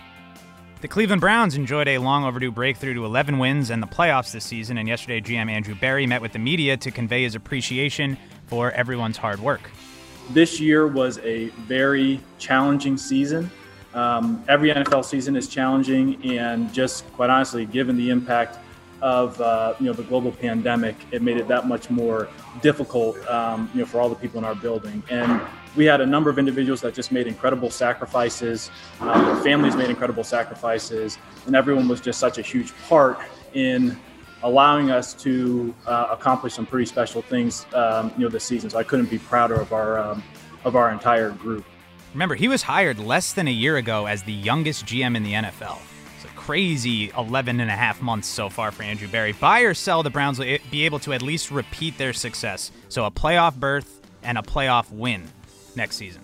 The Cleveland Browns enjoyed a long overdue breakthrough to 11 wins and the playoffs this season, and yesterday GM Andrew Berry met with the media to convey his appreciation for everyone's hard work. This year was a very challenging season. Every NFL season is challenging, and just quite honestly, given the impact of the global pandemic, it made it that much more difficult for all the people in our building. And we had a number of individuals that just made incredible sacrifices. Their families made incredible sacrifices, and everyone was just such a huge part in allowing us to accomplish some pretty special things this season. So I couldn't be prouder of our entire group. Remember, he was hired less than a year ago as the youngest GM in the NFL. Crazy 11 and a half months so far for Andrew Berry. Buy or sell, the Browns will be able to at least repeat their success. So a playoff berth and a playoff win next season.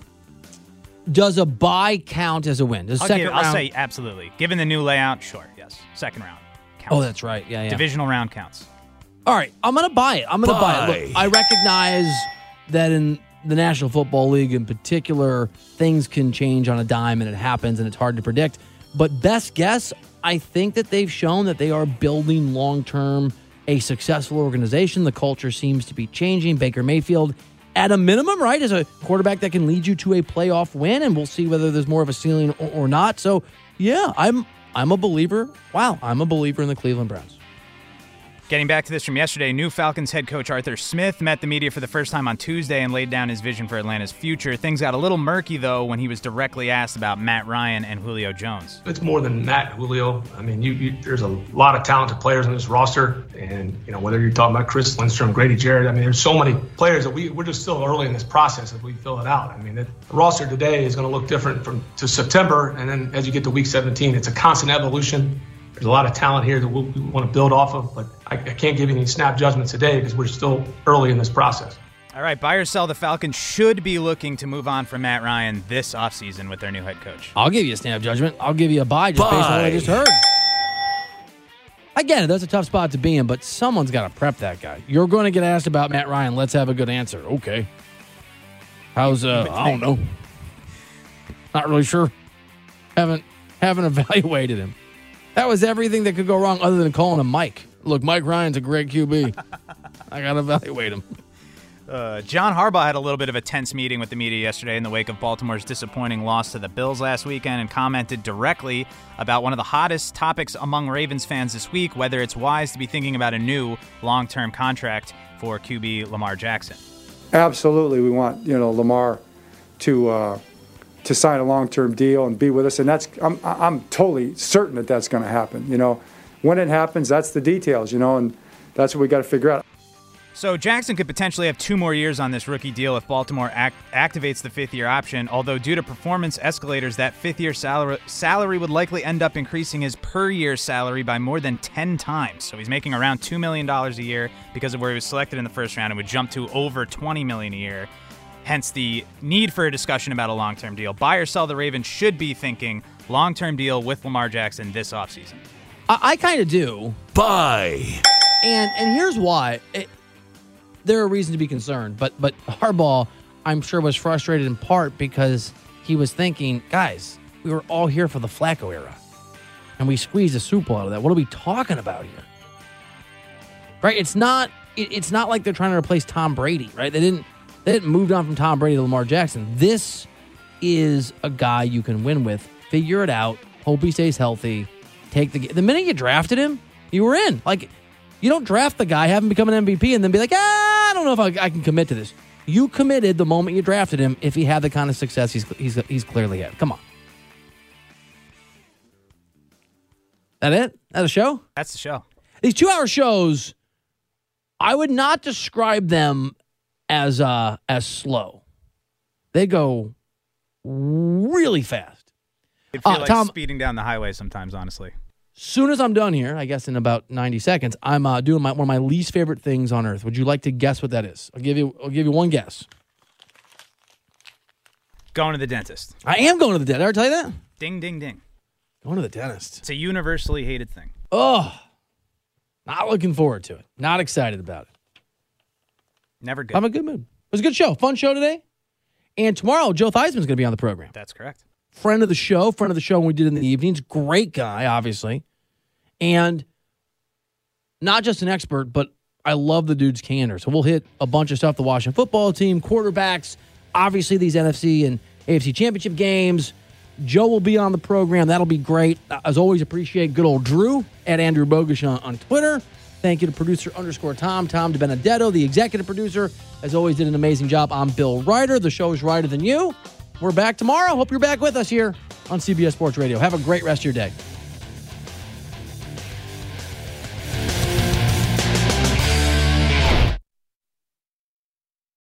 Does a bye count as a win? I'll say absolutely. Given the new layout, sure, yes. Second round counts. Oh, that's right. Yeah. Divisional round counts. All right, I'm going to buy it. Look, I recognize that in the National Football League in particular, things can change on a dime, and it happens, and it's hard to predict. But best guess, I think that they've shown that they are building long-term a successful organization. The culture seems to be changing. Baker Mayfield, at a minimum, right, is a quarterback that can lead you to a playoff win, and we'll see whether there's more of a ceiling or not. So, yeah, I'm a believer. Wow, I'm a believer in the Cleveland Browns. Getting back to this from yesterday, new Falcons head coach Arthur Smith met the media for the first time on Tuesday and laid down his vision for Atlanta's future. Things got a little murky, though, when he was directly asked about Matt Ryan and Julio Jones. It's more than Matt and Julio. I mean, there's a lot of talented players on this roster. And, whether you're talking about Chris Lindstrom, Grady Jarrett, I mean, there's so many players that we're just still early in this process as we fill it out. I mean, the roster today is going to look different to September. And then as you get to week 17, it's a constant evolution. There's a lot of talent here that we want to build off of, but I can't give you any snap judgments today because we're still early in this process. All right, buy or sell, the Falcons should be looking to move on from Matt Ryan this offseason with their new head coach. I'll give you a snap judgment. I'll give you a buy just based on what I just heard. I get it. That's a tough spot to be in, but someone's got to prep that guy. You're going to get asked about Matt Ryan. Let's have a good answer. Okay. How's, I don't know. Not really sure. Haven't evaluated him. That was everything that could go wrong other than calling him Mike. Look, Mike Ryan's a great QB. I got to evaluate him. John Harbaugh had a little bit of a tense meeting with the media yesterday in the wake of Baltimore's disappointing loss to the Bills last weekend and commented directly about one of the hottest topics among Ravens fans this week, whether it's wise to be thinking about a new long-term contract for QB Lamar Jackson. Absolutely. We want, Lamar to sign a long-term deal and be with us, and I'm totally certain that that's going to happen. When it happens, that's the details, and that's what we got to figure out. So Jackson could potentially have 2 more years on this rookie deal if Baltimore activates the 5th-year option, although due to performance escalators, that 5th-year salary would likely end up increasing his per-year salary by more than 10 times. So he's making around $2 million a year because of where he was selected in the first round and would jump to over $20 million a year. Hence the need for a discussion about a long-term deal. Buy or sell, the Ravens should be thinking long-term deal with Lamar Jackson this offseason. I kind of do. Buy. And here's why. There are reasons to be concerned, but Harbaugh, I'm sure, was frustrated in part because he was thinking, guys, we were all here for the Flacco era, and we squeezed a Super Bowl out of that. What are we talking about here? Right? It's not like they're trying to replace Tom Brady, right? They didn't move on from Tom Brady to Lamar Jackson. This is a guy you can win with. Figure it out. Hope he stays healthy. The minute you drafted him, you were in. Like, you don't draft the guy, have him become an MVP, and then be like, I don't know if I can commit to this. You committed the moment you drafted him if he had the kind of success he's clearly had. Come on. That it? That a show? That's the show. These 2-hour shows, I would not describe them as slow. They go really fast. It feels like Tom, speeding down the highway sometimes, honestly. Soon as I'm done here, I guess in about 90 seconds, I'm doing one of my least favorite things on earth. Would you like to guess what that is? I'll give you one guess. Going to the dentist. I am going to the dentist. Did I ever tell you that? Ding, ding, ding. Going to the dentist. It's a universally hated thing. Oh, not looking forward to it. Not excited about it. Never good. I'm in a good mood. It was a good show. Fun show today. And tomorrow, Joe Theismann's going to be on the program. That's correct. Friend of the show when we did in the evenings. Great guy, obviously. And not just an expert, but I love the dude's candor. So we'll hit a bunch of stuff. The Washington football team, quarterbacks, obviously these NFC and AFC championship games. Joe will be on the program. That'll be great. As always, appreciate good old Drew at Andrew Bogusch on Twitter. Thank you to producer _Tom DiBenedetto, the executive producer. As always, did an amazing job. I'm Bill Ryder. The show is Ryder Than You. We're back tomorrow. Hope you're back with us here on CBS Sports Radio. Have a great rest of your day.